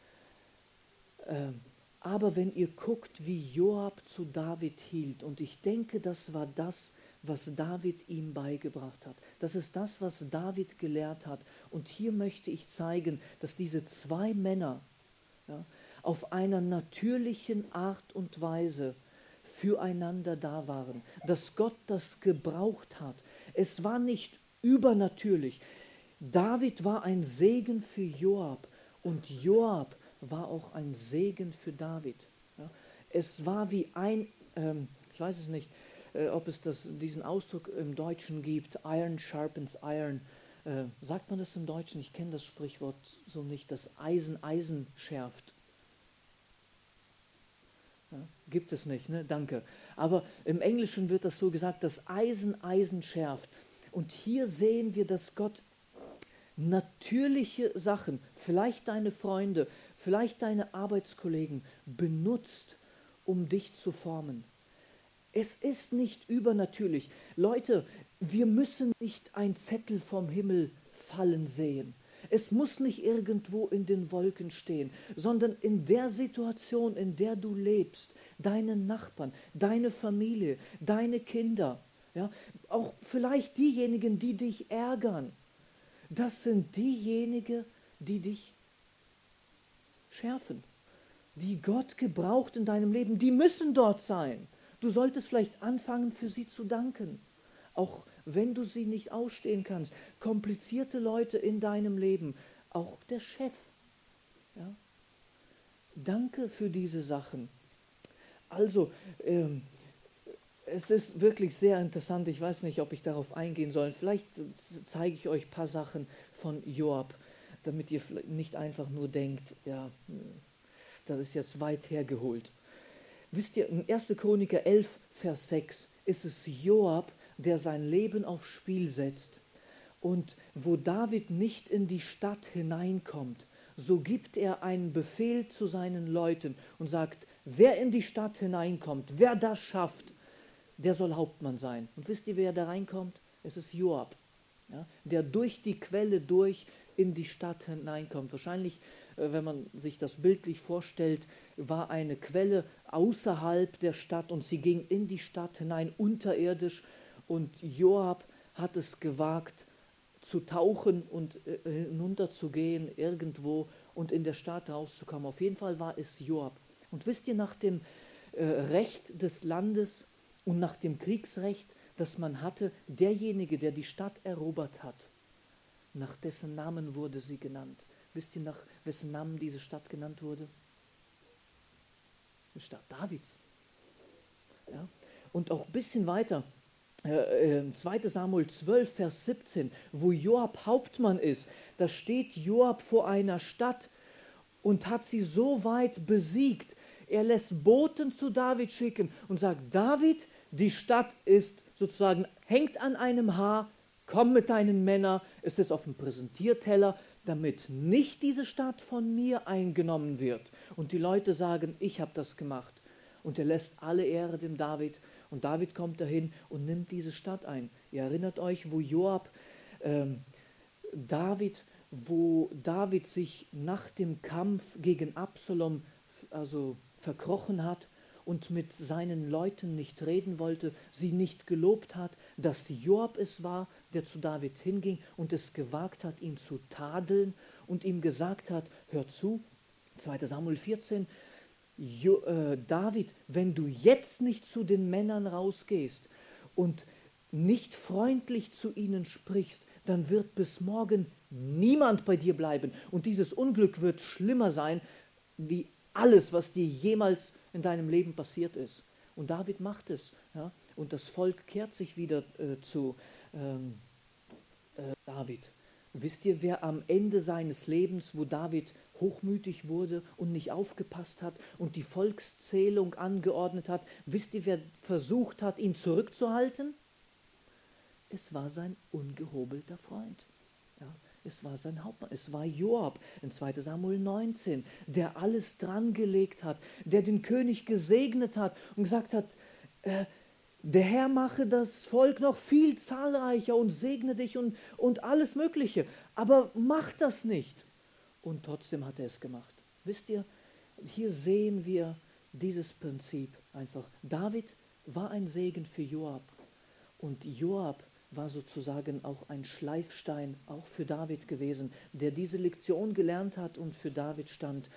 Aber wenn ihr guckt, wie Joab zu David hielt, und ich denke, das war das, was David ihm beigebracht hat. Das ist das, was David gelehrt hat. Und hier möchte ich zeigen, dass diese zwei Männer auf einer natürlichen Art und Weise füreinander da waren, dass Gott das gebraucht hat. Es war nicht übernatürlich. David war ein Segen für Joab und Joab war auch ein Segen für David. Ja. Es war wie ich weiß es nicht, ob es diesen Ausdruck im Deutschen gibt, Iron sharpens Iron. Sagt man das im Deutschen? Ich kenne das Sprichwort so nicht, dass Eisen Eisen schärft. Ja, gibt es nicht, ne? Danke. Aber im Englischen wird das so gesagt, dass Eisen Eisen schärft. Und hier sehen wir, dass Gott natürliche Sachen, vielleicht deine Freunde, vielleicht deine Arbeitskollegen benutzt, um dich zu formen. Es ist nicht übernatürlich. Leute, wir müssen nicht ein Zettel vom Himmel fallen sehen. Es muss nicht irgendwo in den Wolken stehen, sondern in der Situation, in der du lebst, deine Nachbarn, deine Familie, deine Kinder, ja, auch vielleicht diejenigen, die dich ärgern. Das sind diejenigen, die dich schärfen, die Gott gebraucht in deinem Leben. Die müssen dort sein. Du solltest vielleicht anfangen, für sie zu danken, auch wenn du sie nicht ausstehen kannst. Komplizierte Leute in deinem Leben, auch der Chef. Ja? Danke für diese Sachen. Also, es ist wirklich sehr interessant. Ich weiß nicht, ob ich darauf eingehen soll. Vielleicht zeige ich euch ein paar Sachen von Joab, damit ihr nicht einfach nur denkt, ja, das ist jetzt weit hergeholt. Wisst ihr, in 1. Chroniker 11, Vers 6 ist es Joab, der sein Leben aufs Spiel setzt. Und wo David nicht in die Stadt hineinkommt, so gibt er einen Befehl zu seinen Leuten und sagt, wer in die Stadt hineinkommt, wer das schafft, der soll Hauptmann sein. Und wisst ihr, wer da reinkommt? Es ist Joab, ja, der durch die Quelle durch in die Stadt hineinkommt. Wahrscheinlich, wenn man sich das bildlich vorstellt, war eine Quelle außerhalb der Stadt und sie ging in die Stadt hinein, unterirdisch. Und Joab hat es gewagt, zu tauchen und hinunterzugehen irgendwo und in der Stadt rauszukommen. Auf jeden Fall war es Joab. Und wisst ihr, nach dem Recht des Landes und nach dem Kriegsrecht, das man hatte, derjenige, der die Stadt erobert hat, nach dessen Namen wurde sie genannt. Wisst ihr, nach wessen Namen diese Stadt genannt wurde? Die Stadt Davids. Ja? Und auch ein bisschen weiter, 2. Samuel 12, Vers 17, wo Joab Hauptmann ist, da steht Joab vor einer Stadt und hat sie so weit besiegt. Er lässt Boten zu David schicken und sagt, David, die Stadt ist sozusagen, hängt an einem Haar, komm mit deinen Männern, es ist auf dem Präsentierteller, damit nicht diese Stadt von mir eingenommen wird. Und die Leute sagen, ich habe das gemacht. Und er lässt alle Ehre dem David. Und David kommt dahin und nimmt diese Stadt ein. Ihr erinnert euch, wo David sich nach dem Kampf gegen Absalom verkrochen hat und mit seinen Leuten nicht reden wollte, sie nicht gelobt hat, dass Joab es war, der zu David hinging und es gewagt hat, ihn zu tadeln und ihm gesagt hat, hör zu, 2. Samuel 14, David, wenn du jetzt nicht zu den Männern rausgehst und nicht freundlich zu ihnen sprichst, dann wird bis morgen niemand bei dir bleiben. Und dieses Unglück wird schlimmer sein, wie alles, was dir jemals in deinem Leben passiert ist. Und David macht es. Ja? Und das Volk kehrt sich wieder zu David. Wisst ihr, wer am Ende seines Lebens, wo David hochmütig wurde und nicht aufgepasst hat und die Volkszählung angeordnet hat, wisst ihr, wer versucht hat, ihn zurückzuhalten? Es war sein ungehobelter Freund. Ja, es war sein Hauptmann, es war Joab in 2. Samuel 19, der alles dran gelegt hat, der den König gesegnet hat und gesagt hat, der Herr mache das Volk noch viel zahlreicher und segne dich und alles Mögliche, aber mach das nicht. Und trotzdem hat er es gemacht. Wisst ihr, hier sehen wir dieses Prinzip einfach. David war ein Segen für Joab und Joab war sozusagen auch ein Schleifstein, auch für David gewesen, der diese Lektion gelernt hat und für David stand.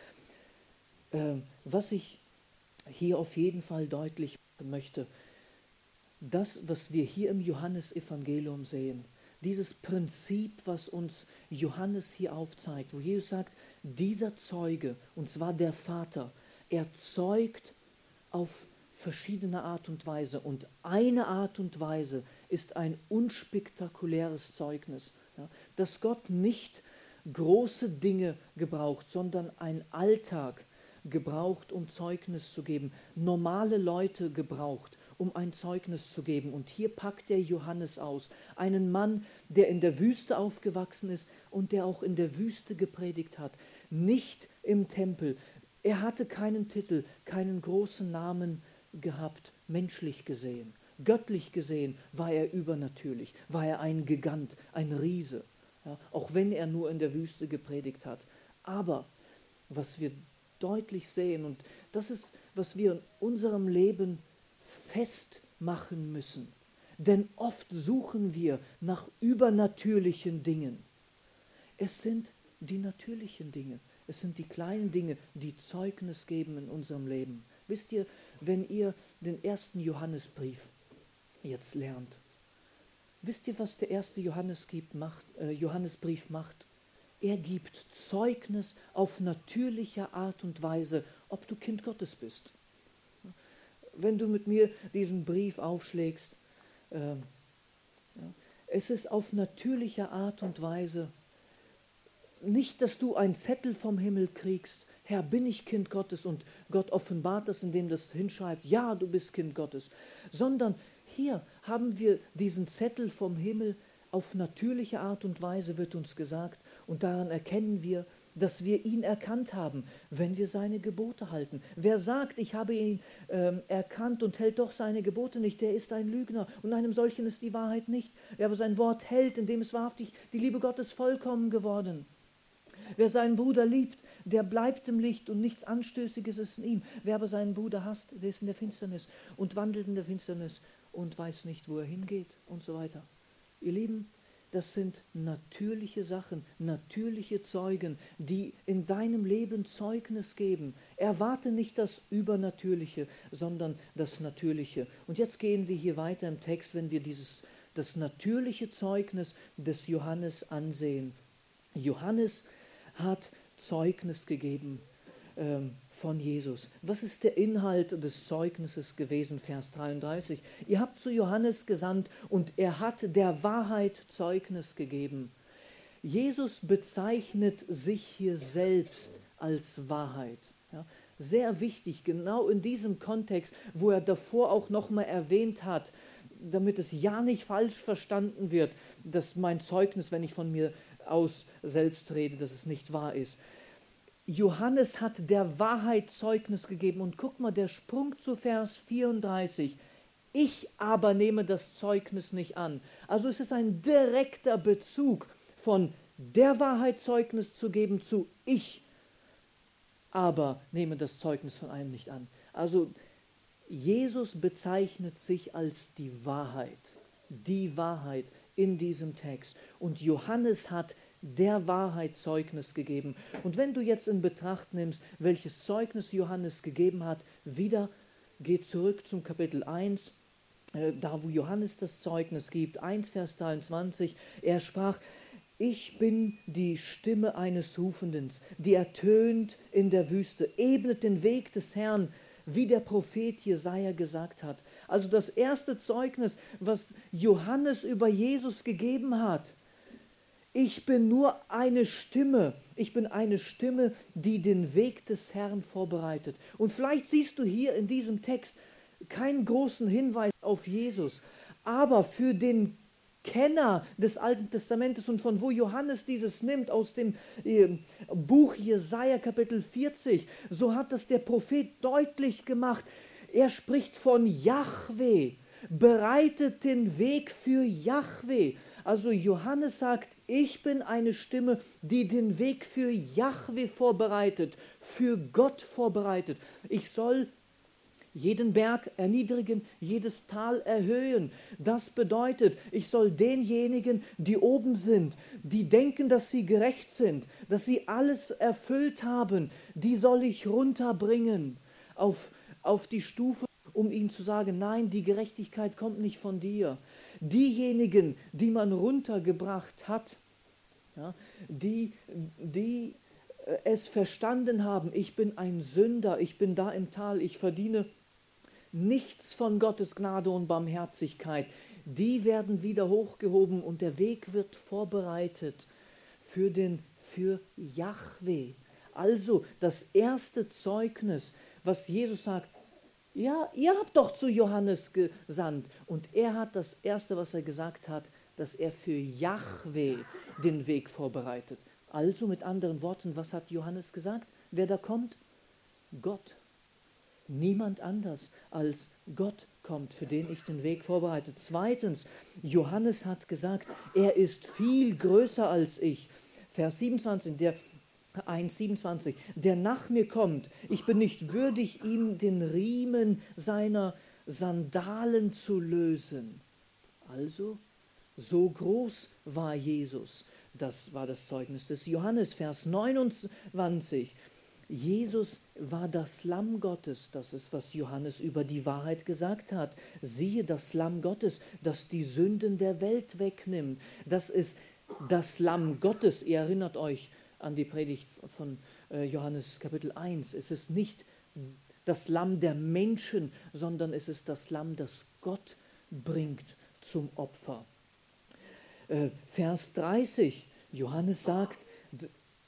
Was ich hier auf jeden Fall deutlich machen möchte, das, was wir hier im Johannesevangelium sehen, dieses Prinzip, was uns Johannes hier aufzeigt, wo Jesus sagt, dieser Zeuge, und zwar der Vater, er zeugt auf verschiedene Art und Weise. Und eine Art und Weise ist ein unspektakuläres Zeugnis, ja, dass Gott nicht große Dinge gebraucht, sondern einen Alltag gebraucht, um Zeugnis zu geben, normale Leute gebraucht, um ein Zeugnis zu geben. Und hier packt der Johannes aus, einen Mann, der in der Wüste aufgewachsen ist und der auch in der Wüste gepredigt hat, nicht im Tempel. Er hatte keinen Titel, keinen großen Namen gehabt, menschlich gesehen. Göttlich gesehen war er übernatürlich, war er ein Gigant, ein Riese, ja, auch wenn er nur in der Wüste gepredigt hat. Aber was wir deutlich sehen, und das ist, was wir in unserem Leben festmachen müssen, denn oft suchen wir nach übernatürlichen Dingen. Es sind die natürlichen Dinge, es sind die kleinen Dinge, die Zeugnis geben in unserem Leben. Wisst ihr, wenn ihr den 1. Johannesbrief jetzt lernt, wisst ihr, was der 1. Johannesbrief macht? Er gibt Zeugnis auf natürliche Art und Weise, ob du Kind Gottes bist. Wenn du mit mir diesen Brief aufschlägst, es ist auf natürliche Art und Weise nicht, dass du einen Zettel vom Himmel kriegst, Herr, bin ich Kind Gottes, und Gott offenbart das, indem das hinschreibt, ja, du bist Kind Gottes, sondern hier haben wir diesen Zettel vom Himmel, auf natürliche Art und Weise wird uns gesagt, und daran erkennen wir, dass wir ihn erkannt haben, wenn wir seine Gebote halten. Wer sagt, ich habe ihn erkannt und hält doch seine Gebote nicht, der ist ein Lügner, und einem solchen ist die Wahrheit nicht. Wer aber sein Wort hält, in dem ist wahrhaftig die Liebe Gottes vollkommen geworden. Wer seinen Bruder liebt, der bleibt im Licht, und nichts Anstößiges ist in ihm. Wer aber seinen Bruder hasst, der ist in der Finsternis und wandelt in der Finsternis und weiß nicht, wo er hingeht, und so weiter. Ihr Lieben, das sind natürliche Sachen, natürliche Zeugen, die in deinem Leben Zeugnis geben. Erwarte nicht das Übernatürliche, sondern das Natürliche. Und jetzt gehen wir hier weiter im Text, wenn wir das natürliche Zeugnis des Johannes ansehen. Johannes hat Zeugnis gegeben von Jesus. Was ist der Inhalt des Zeugnisses gewesen? Vers 33. Ihr habt zu Johannes gesandt, und er hat der Wahrheit Zeugnis gegeben. Jesus bezeichnet sich hier selbst als Wahrheit. Ja, sehr wichtig, genau in diesem Kontext, wo er davor auch nochmal erwähnt hat, damit es ja nicht falsch verstanden wird, dass mein Zeugnis, wenn ich von mir aus selbst rede, dass es nicht wahr ist. Johannes hat der Wahrheit Zeugnis gegeben. Und guck mal, der Sprung zu Vers 34. Ich aber nehme das Zeugnis nicht an. Also es ist ein direkter Bezug von der Wahrheit Zeugnis zu geben zu ich aber nehme das Zeugnis von einem nicht an. Also Jesus bezeichnet sich als die Wahrheit in diesem Text. Und Johannes hat der Wahrheit Zeugnis gegeben. Und wenn du jetzt in Betracht nimmst, welches Zeugnis Johannes gegeben hat, wieder geht zurück zum Kapitel 1, da wo Johannes das Zeugnis gibt, 1 Vers 23, er sprach, ich bin die Stimme eines Rufenden, die ertönt in der Wüste, ebnet den Weg des Herrn, wie der Prophet Jesaja gesagt hat. Also das erste Zeugnis, was Johannes über Jesus gegeben hat. Ich bin nur eine Stimme. Ich bin eine Stimme, die den Weg des Herrn vorbereitet. Und vielleicht siehst du hier in diesem Text keinen großen Hinweis auf Jesus. Aber für den Kenner des Alten Testamentes und von wo Johannes dieses nimmt, aus dem Buch Jesaja Kapitel 40, so hat das der Prophet deutlich gemacht. Er spricht von Jahwe, bereitet den Weg für Jahwe. Also Johannes sagt, ich bin eine Stimme, die den Weg für Jahwe vorbereitet, für Gott vorbereitet. Ich soll jeden Berg erniedrigen, jedes Tal erhöhen. Das bedeutet, ich soll denjenigen, die oben sind, die denken, dass sie gerecht sind, dass sie alles erfüllt haben, die soll ich runterbringen auf die Stufe, um ihnen zu sagen, nein, die Gerechtigkeit kommt nicht von dir. Diejenigen, die man runtergebracht hat, ja, die es verstanden haben, ich bin ein Sünder, ich bin da im Tal, ich verdiene nichts von Gottes Gnade und Barmherzigkeit, die werden wieder hochgehoben und der Weg wird vorbereitet für Jahwe. Also das erste Zeugnis, was Jesus sagt, ja, ihr habt doch zu Johannes gesandt. Und er hat das Erste, was er gesagt hat, dass er für Jahwe den Weg vorbereitet. Also mit anderen Worten, was hat Johannes gesagt? Wer da kommt? Gott. Niemand anders als Gott kommt, für den ich den Weg vorbereite. Zweitens, Johannes hat gesagt, er ist viel größer als ich. Vers 27, 1,27, der nach mir kommt, ich bin nicht würdig, ihm den Riemen seiner Sandalen zu lösen. Also, so groß war Jesus. Das war das Zeugnis des Johannes, Vers 29. Jesus war das Lamm Gottes, das ist, was Johannes über die Wahrheit gesagt hat. Siehe, das Lamm Gottes, das die Sünden der Welt wegnimmt. Das ist das Lamm Gottes, ihr erinnert euch an die Predigt von Johannes Kapitel 1. Es ist nicht das Lamm der Menschen, sondern es ist das Lamm, das Gott bringt zum Opfer. Vers 30, Johannes sagt,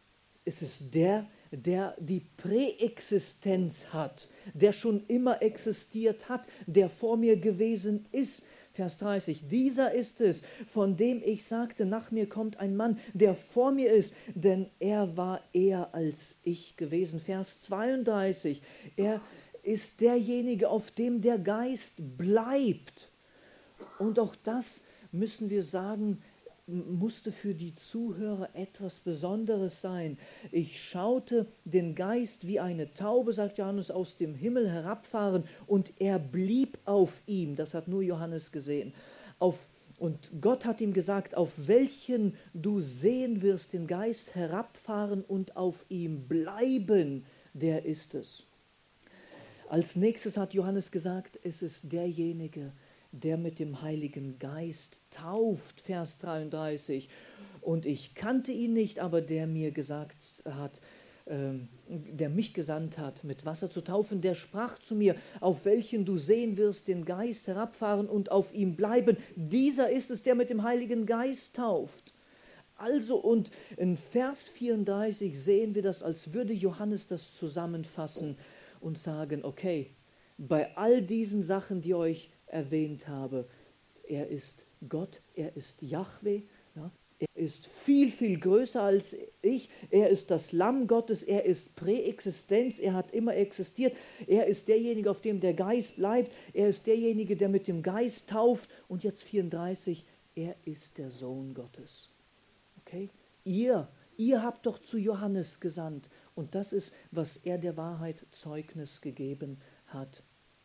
es ist der, der die Präexistenz hat, der schon immer existiert hat, der vor mir gewesen ist. Vers 30, dieser ist es, von dem ich sagte, nach mir kommt ein Mann, der vor mir ist, denn er war eher als ich gewesen. Vers 32, er ist derjenige, auf dem der Geist bleibt. Und auch das, müssen wir sagen, musste für die Zuhörer etwas Besonderes sein. Ich schaute den Geist wie eine Taube, sagt Johannes, aus dem Himmel herabfahren und er blieb auf ihm. Das hat nur Johannes gesehen. Und Gott hat ihm gesagt, auf welchen du sehen wirst, den Geist herabfahren und auf ihm bleiben, der ist es. Als nächstes hat Johannes gesagt, es ist derjenige, der mit dem Heiligen Geist tauft, Vers 33. Und ich kannte ihn nicht, aber der mir gesagt hat, der mich gesandt hat, mit Wasser zu taufen, der sprach zu mir, auf welchen du sehen wirst, den Geist herabfahren und auf ihm bleiben. Dieser ist es, der mit dem Heiligen Geist tauft. Also, und in Vers 34 sehen wir das, als würde Johannes das zusammenfassen und sagen, okay, bei all diesen Sachen, die euch erwähnt habe, er ist Gott, er ist Jahwe, ja, er ist viel, viel größer als ich, er ist das Lamm Gottes, er ist Präexistenz, er hat immer existiert, er ist derjenige, auf dem der Geist bleibt, er ist derjenige, der mit dem Geist tauft und jetzt 34, er ist der Sohn Gottes. Okay? Ihr habt doch zu Johannes gesandt und das ist, was er der Wahrheit Zeugnis gegeben hat.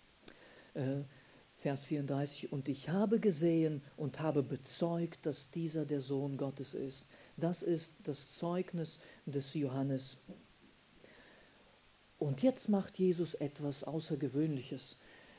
Vers 34, und ich habe gesehen und habe bezeugt, dass dieser der Sohn Gottes ist. Das ist das Zeugnis des Johannes. Und jetzt macht Jesus etwas Außergewöhnliches,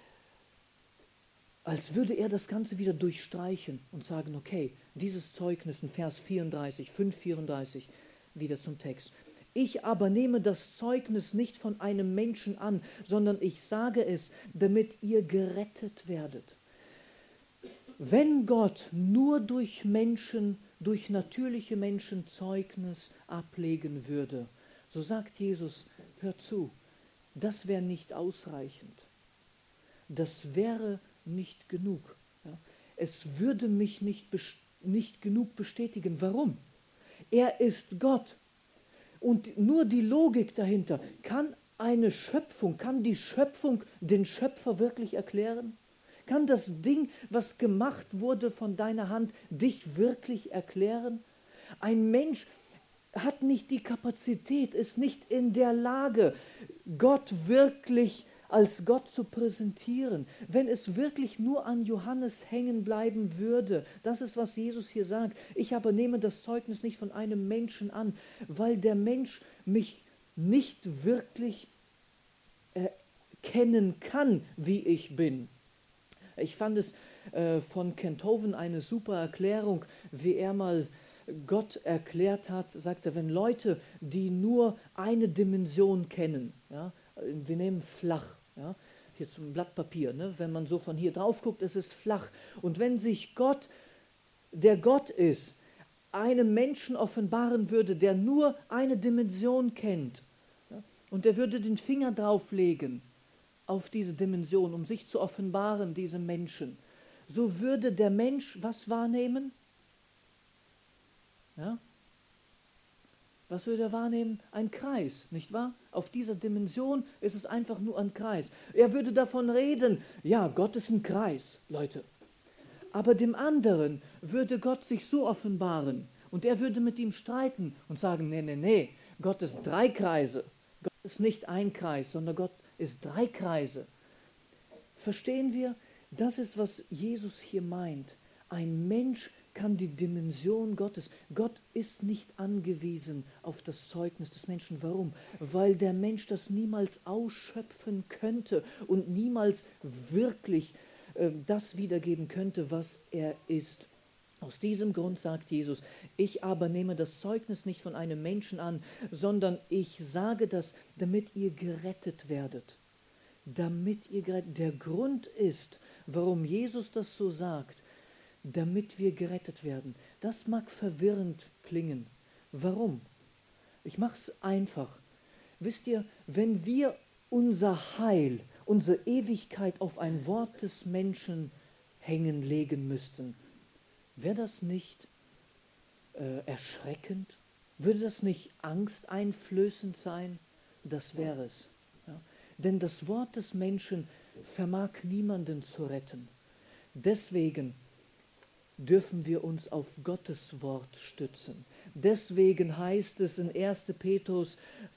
als würde er das Ganze wieder durchstreichen und sagen, okay, dieses Zeugnis in Vers 34, 5,34, wieder zum Text. Ich aber nehme das Zeugnis nicht von einem Menschen an, sondern ich sage es, damit ihr gerettet werdet. Wenn Gott nur durch Menschen, durch natürliche Menschen Zeugnis ablegen würde, so sagt Jesus, hör zu, das wäre nicht ausreichend. Das wäre nicht genug. Ja? Es würde mich nicht genug bestätigen. Warum? Er ist Gott. Und nur die Logik dahinter, kann die Schöpfung den Schöpfer wirklich erklären? Kann das Ding, was gemacht wurde von deiner Hand, dich wirklich erklären? Ein Mensch hat nicht die Kapazität, ist nicht in der Lage, Gott wirklich als Gott zu präsentieren. Wenn es wirklich nur an Johannes hängen bleiben würde, das ist, was Jesus hier sagt. Ich aber nehme das Zeugnis nicht von einem Menschen an, weil der Mensch mich nicht wirklich erkennen kann, wie ich bin. Ich fand es von Kent Hovind eine super Erklärung, wie er mal Gott erklärt hat, sagt er, wenn Leute, die nur eine Dimension kennen, ja, wir nehmen flach, ja, hier zum Blatt Papier, ne, wenn man so von hier drauf guckt, es ist flach. Und wenn sich Gott, der Gott ist, einem Menschen offenbaren würde, der nur eine Dimension kennt, ja, und er würde den Finger drauflegen auf diese Dimension, um sich zu offenbaren, diesem Menschen, so würde der Mensch was wahrnehmen? Ja? Was würde er wahrnehmen? Ein Kreis, nicht wahr? Auf dieser Dimension ist es einfach nur ein Kreis. Er würde davon reden, ja, Gott ist ein Kreis, Leute. Aber dem anderen würde Gott sich so offenbaren und er würde mit ihm streiten und sagen, nee, Gott ist 3 Kreise. Gott ist nicht ein Kreis, sondern Gott ist 3 Kreise. Verstehen wir? Das ist, was Jesus hier meint. Ein Mensch kann die Dimension Gottes. Gott ist nicht angewiesen auf das Zeugnis des Menschen. Warum? Weil der Mensch das niemals ausschöpfen könnte und niemals wirklich das wiedergeben könnte, was er ist. Aus diesem Grund sagt Jesus, ich aber nehme das Zeugnis nicht von einem Menschen an, sondern ich sage das, damit ihr gerettet werdet. Damit ihr gerettet. Der Grund ist, warum Jesus das so sagt, damit wir gerettet werden. Das mag verwirrend klingen. Warum? Ich mache es einfach. Wisst ihr, wenn wir unser Heil, unsere Ewigkeit auf ein Wort des Menschen hängen legen müssten, wäre das nicht erschreckend? Würde das nicht angsteinflößend sein? Das wäre es. Ja? Denn das Wort des Menschen vermag niemanden zu retten. Deswegen dürfen wir uns auf Gottes Wort stützen. Deswegen heißt es in 1. Petrus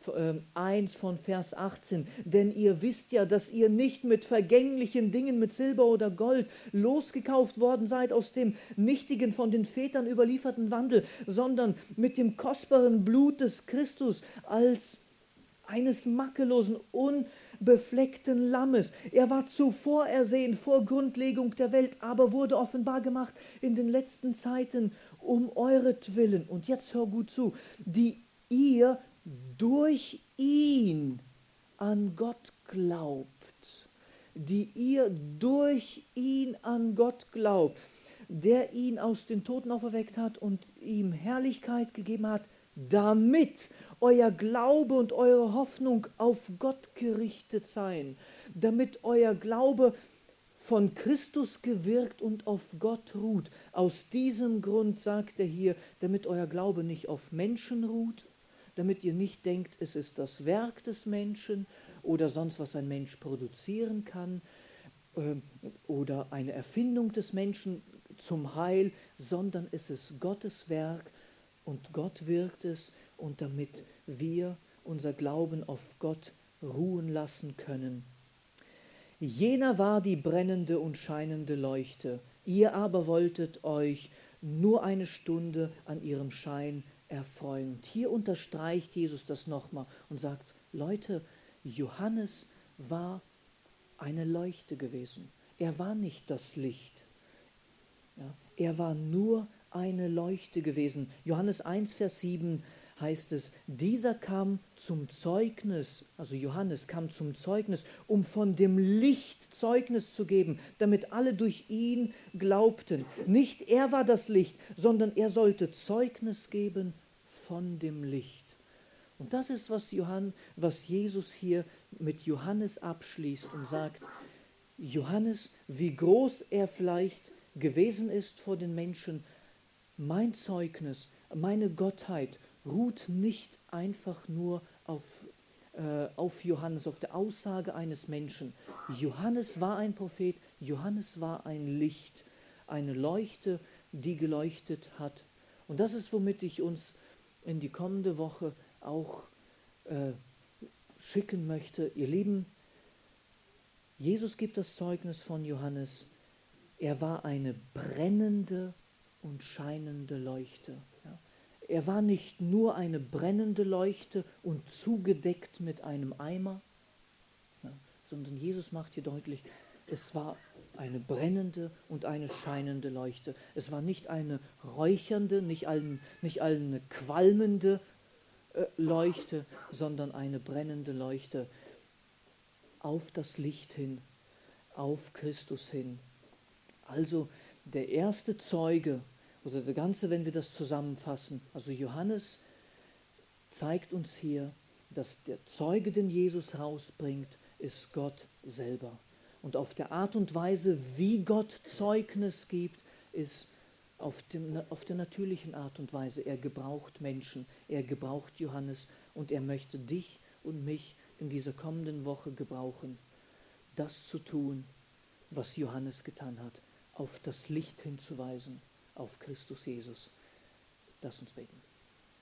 1 von Vers 18, denn ihr wisst ja, dass ihr nicht mit vergänglichen Dingen, mit Silber oder Gold losgekauft worden seid aus dem nichtigen, von den Vätern überlieferten Wandel, sondern mit dem kostbaren Blut des Christus als eines makellosen, unbefleckten Lammes. Er war zuvor ersehen, vor Grundlegung der Welt, aber wurde offenbar gemacht in den letzten Zeiten um euretwillen. Und jetzt hör gut zu, die ihr durch ihn an Gott glaubt. Die ihr durch ihn an Gott glaubt, der ihn aus den Toten auferweckt hat und ihm Herrlichkeit gegeben hat, damit euer Glaube und eure Hoffnung auf Gott gerichtet seien, damit euer Glaube von Christus gewirkt und auf Gott ruht. Aus diesem Grund sagt er hier, damit euer Glaube nicht auf Menschen ruht, damit ihr nicht denkt, es ist das Werk des Menschen oder sonst was ein Mensch produzieren kann oder eine Erfindung des Menschen zum Heil, sondern es ist Gottes Werk und Gott wirkt es, und damit wir unser Glauben auf Gott ruhen lassen können. Jener war die brennende und scheinende Leuchte, ihr aber wolltet euch nur eine Stunde an ihrem Schein erfreuen. Und hier unterstreicht Jesus das nochmal und sagt, Leute, Johannes war eine Leuchte gewesen. Er war nicht das Licht. Ja, er war nur eine Leuchte gewesen. Johannes 1, Vers 7 heißt es, dieser kam zum Zeugnis, also Johannes kam zum Zeugnis, um von dem Licht Zeugnis zu geben, damit alle durch ihn glaubten. Nicht er war das Licht, sondern er sollte Zeugnis geben von dem Licht. Und das ist, was Jesus hier mit Johannes abschließt und sagt, Johannes, wie groß er vielleicht gewesen ist vor den Menschen, mein Zeugnis, meine Gottheit ruht nicht einfach nur auf Johannes, auf der Aussage eines Menschen. Johannes war ein Prophet, Johannes war ein Licht, eine Leuchte, die geleuchtet hat. Und das ist, womit ich uns in die kommende Woche auch schicken möchte. Ihr Lieben, Jesus gibt das Zeugnis von Johannes. Er war eine brennende und scheinende Leuchte. Ja. Er war nicht nur eine brennende Leuchte und zugedeckt mit einem Eimer, ja, sondern Jesus macht hier deutlich, es war eine brennende und eine scheinende Leuchte. Es war nicht eine räuchernde, nicht eine qualmende Leuchte, sondern eine brennende Leuchte auf das Licht hin, auf Christus hin. Also der erste Zeuge, oder der ganze, wenn wir das zusammenfassen, also Johannes zeigt uns hier, dass der Zeuge, den Jesus rausbringt, ist Gott selber. Und auf der Art und Weise, wie Gott Zeugnis gibt, ist auf der natürlichen Art und Weise. Er gebraucht Menschen, er gebraucht Johannes und er möchte dich und mich in dieser kommenden Woche gebrauchen, das zu tun, was Johannes getan hat, auf das Licht hinzuweisen, auf Christus Jesus. Lass uns beten.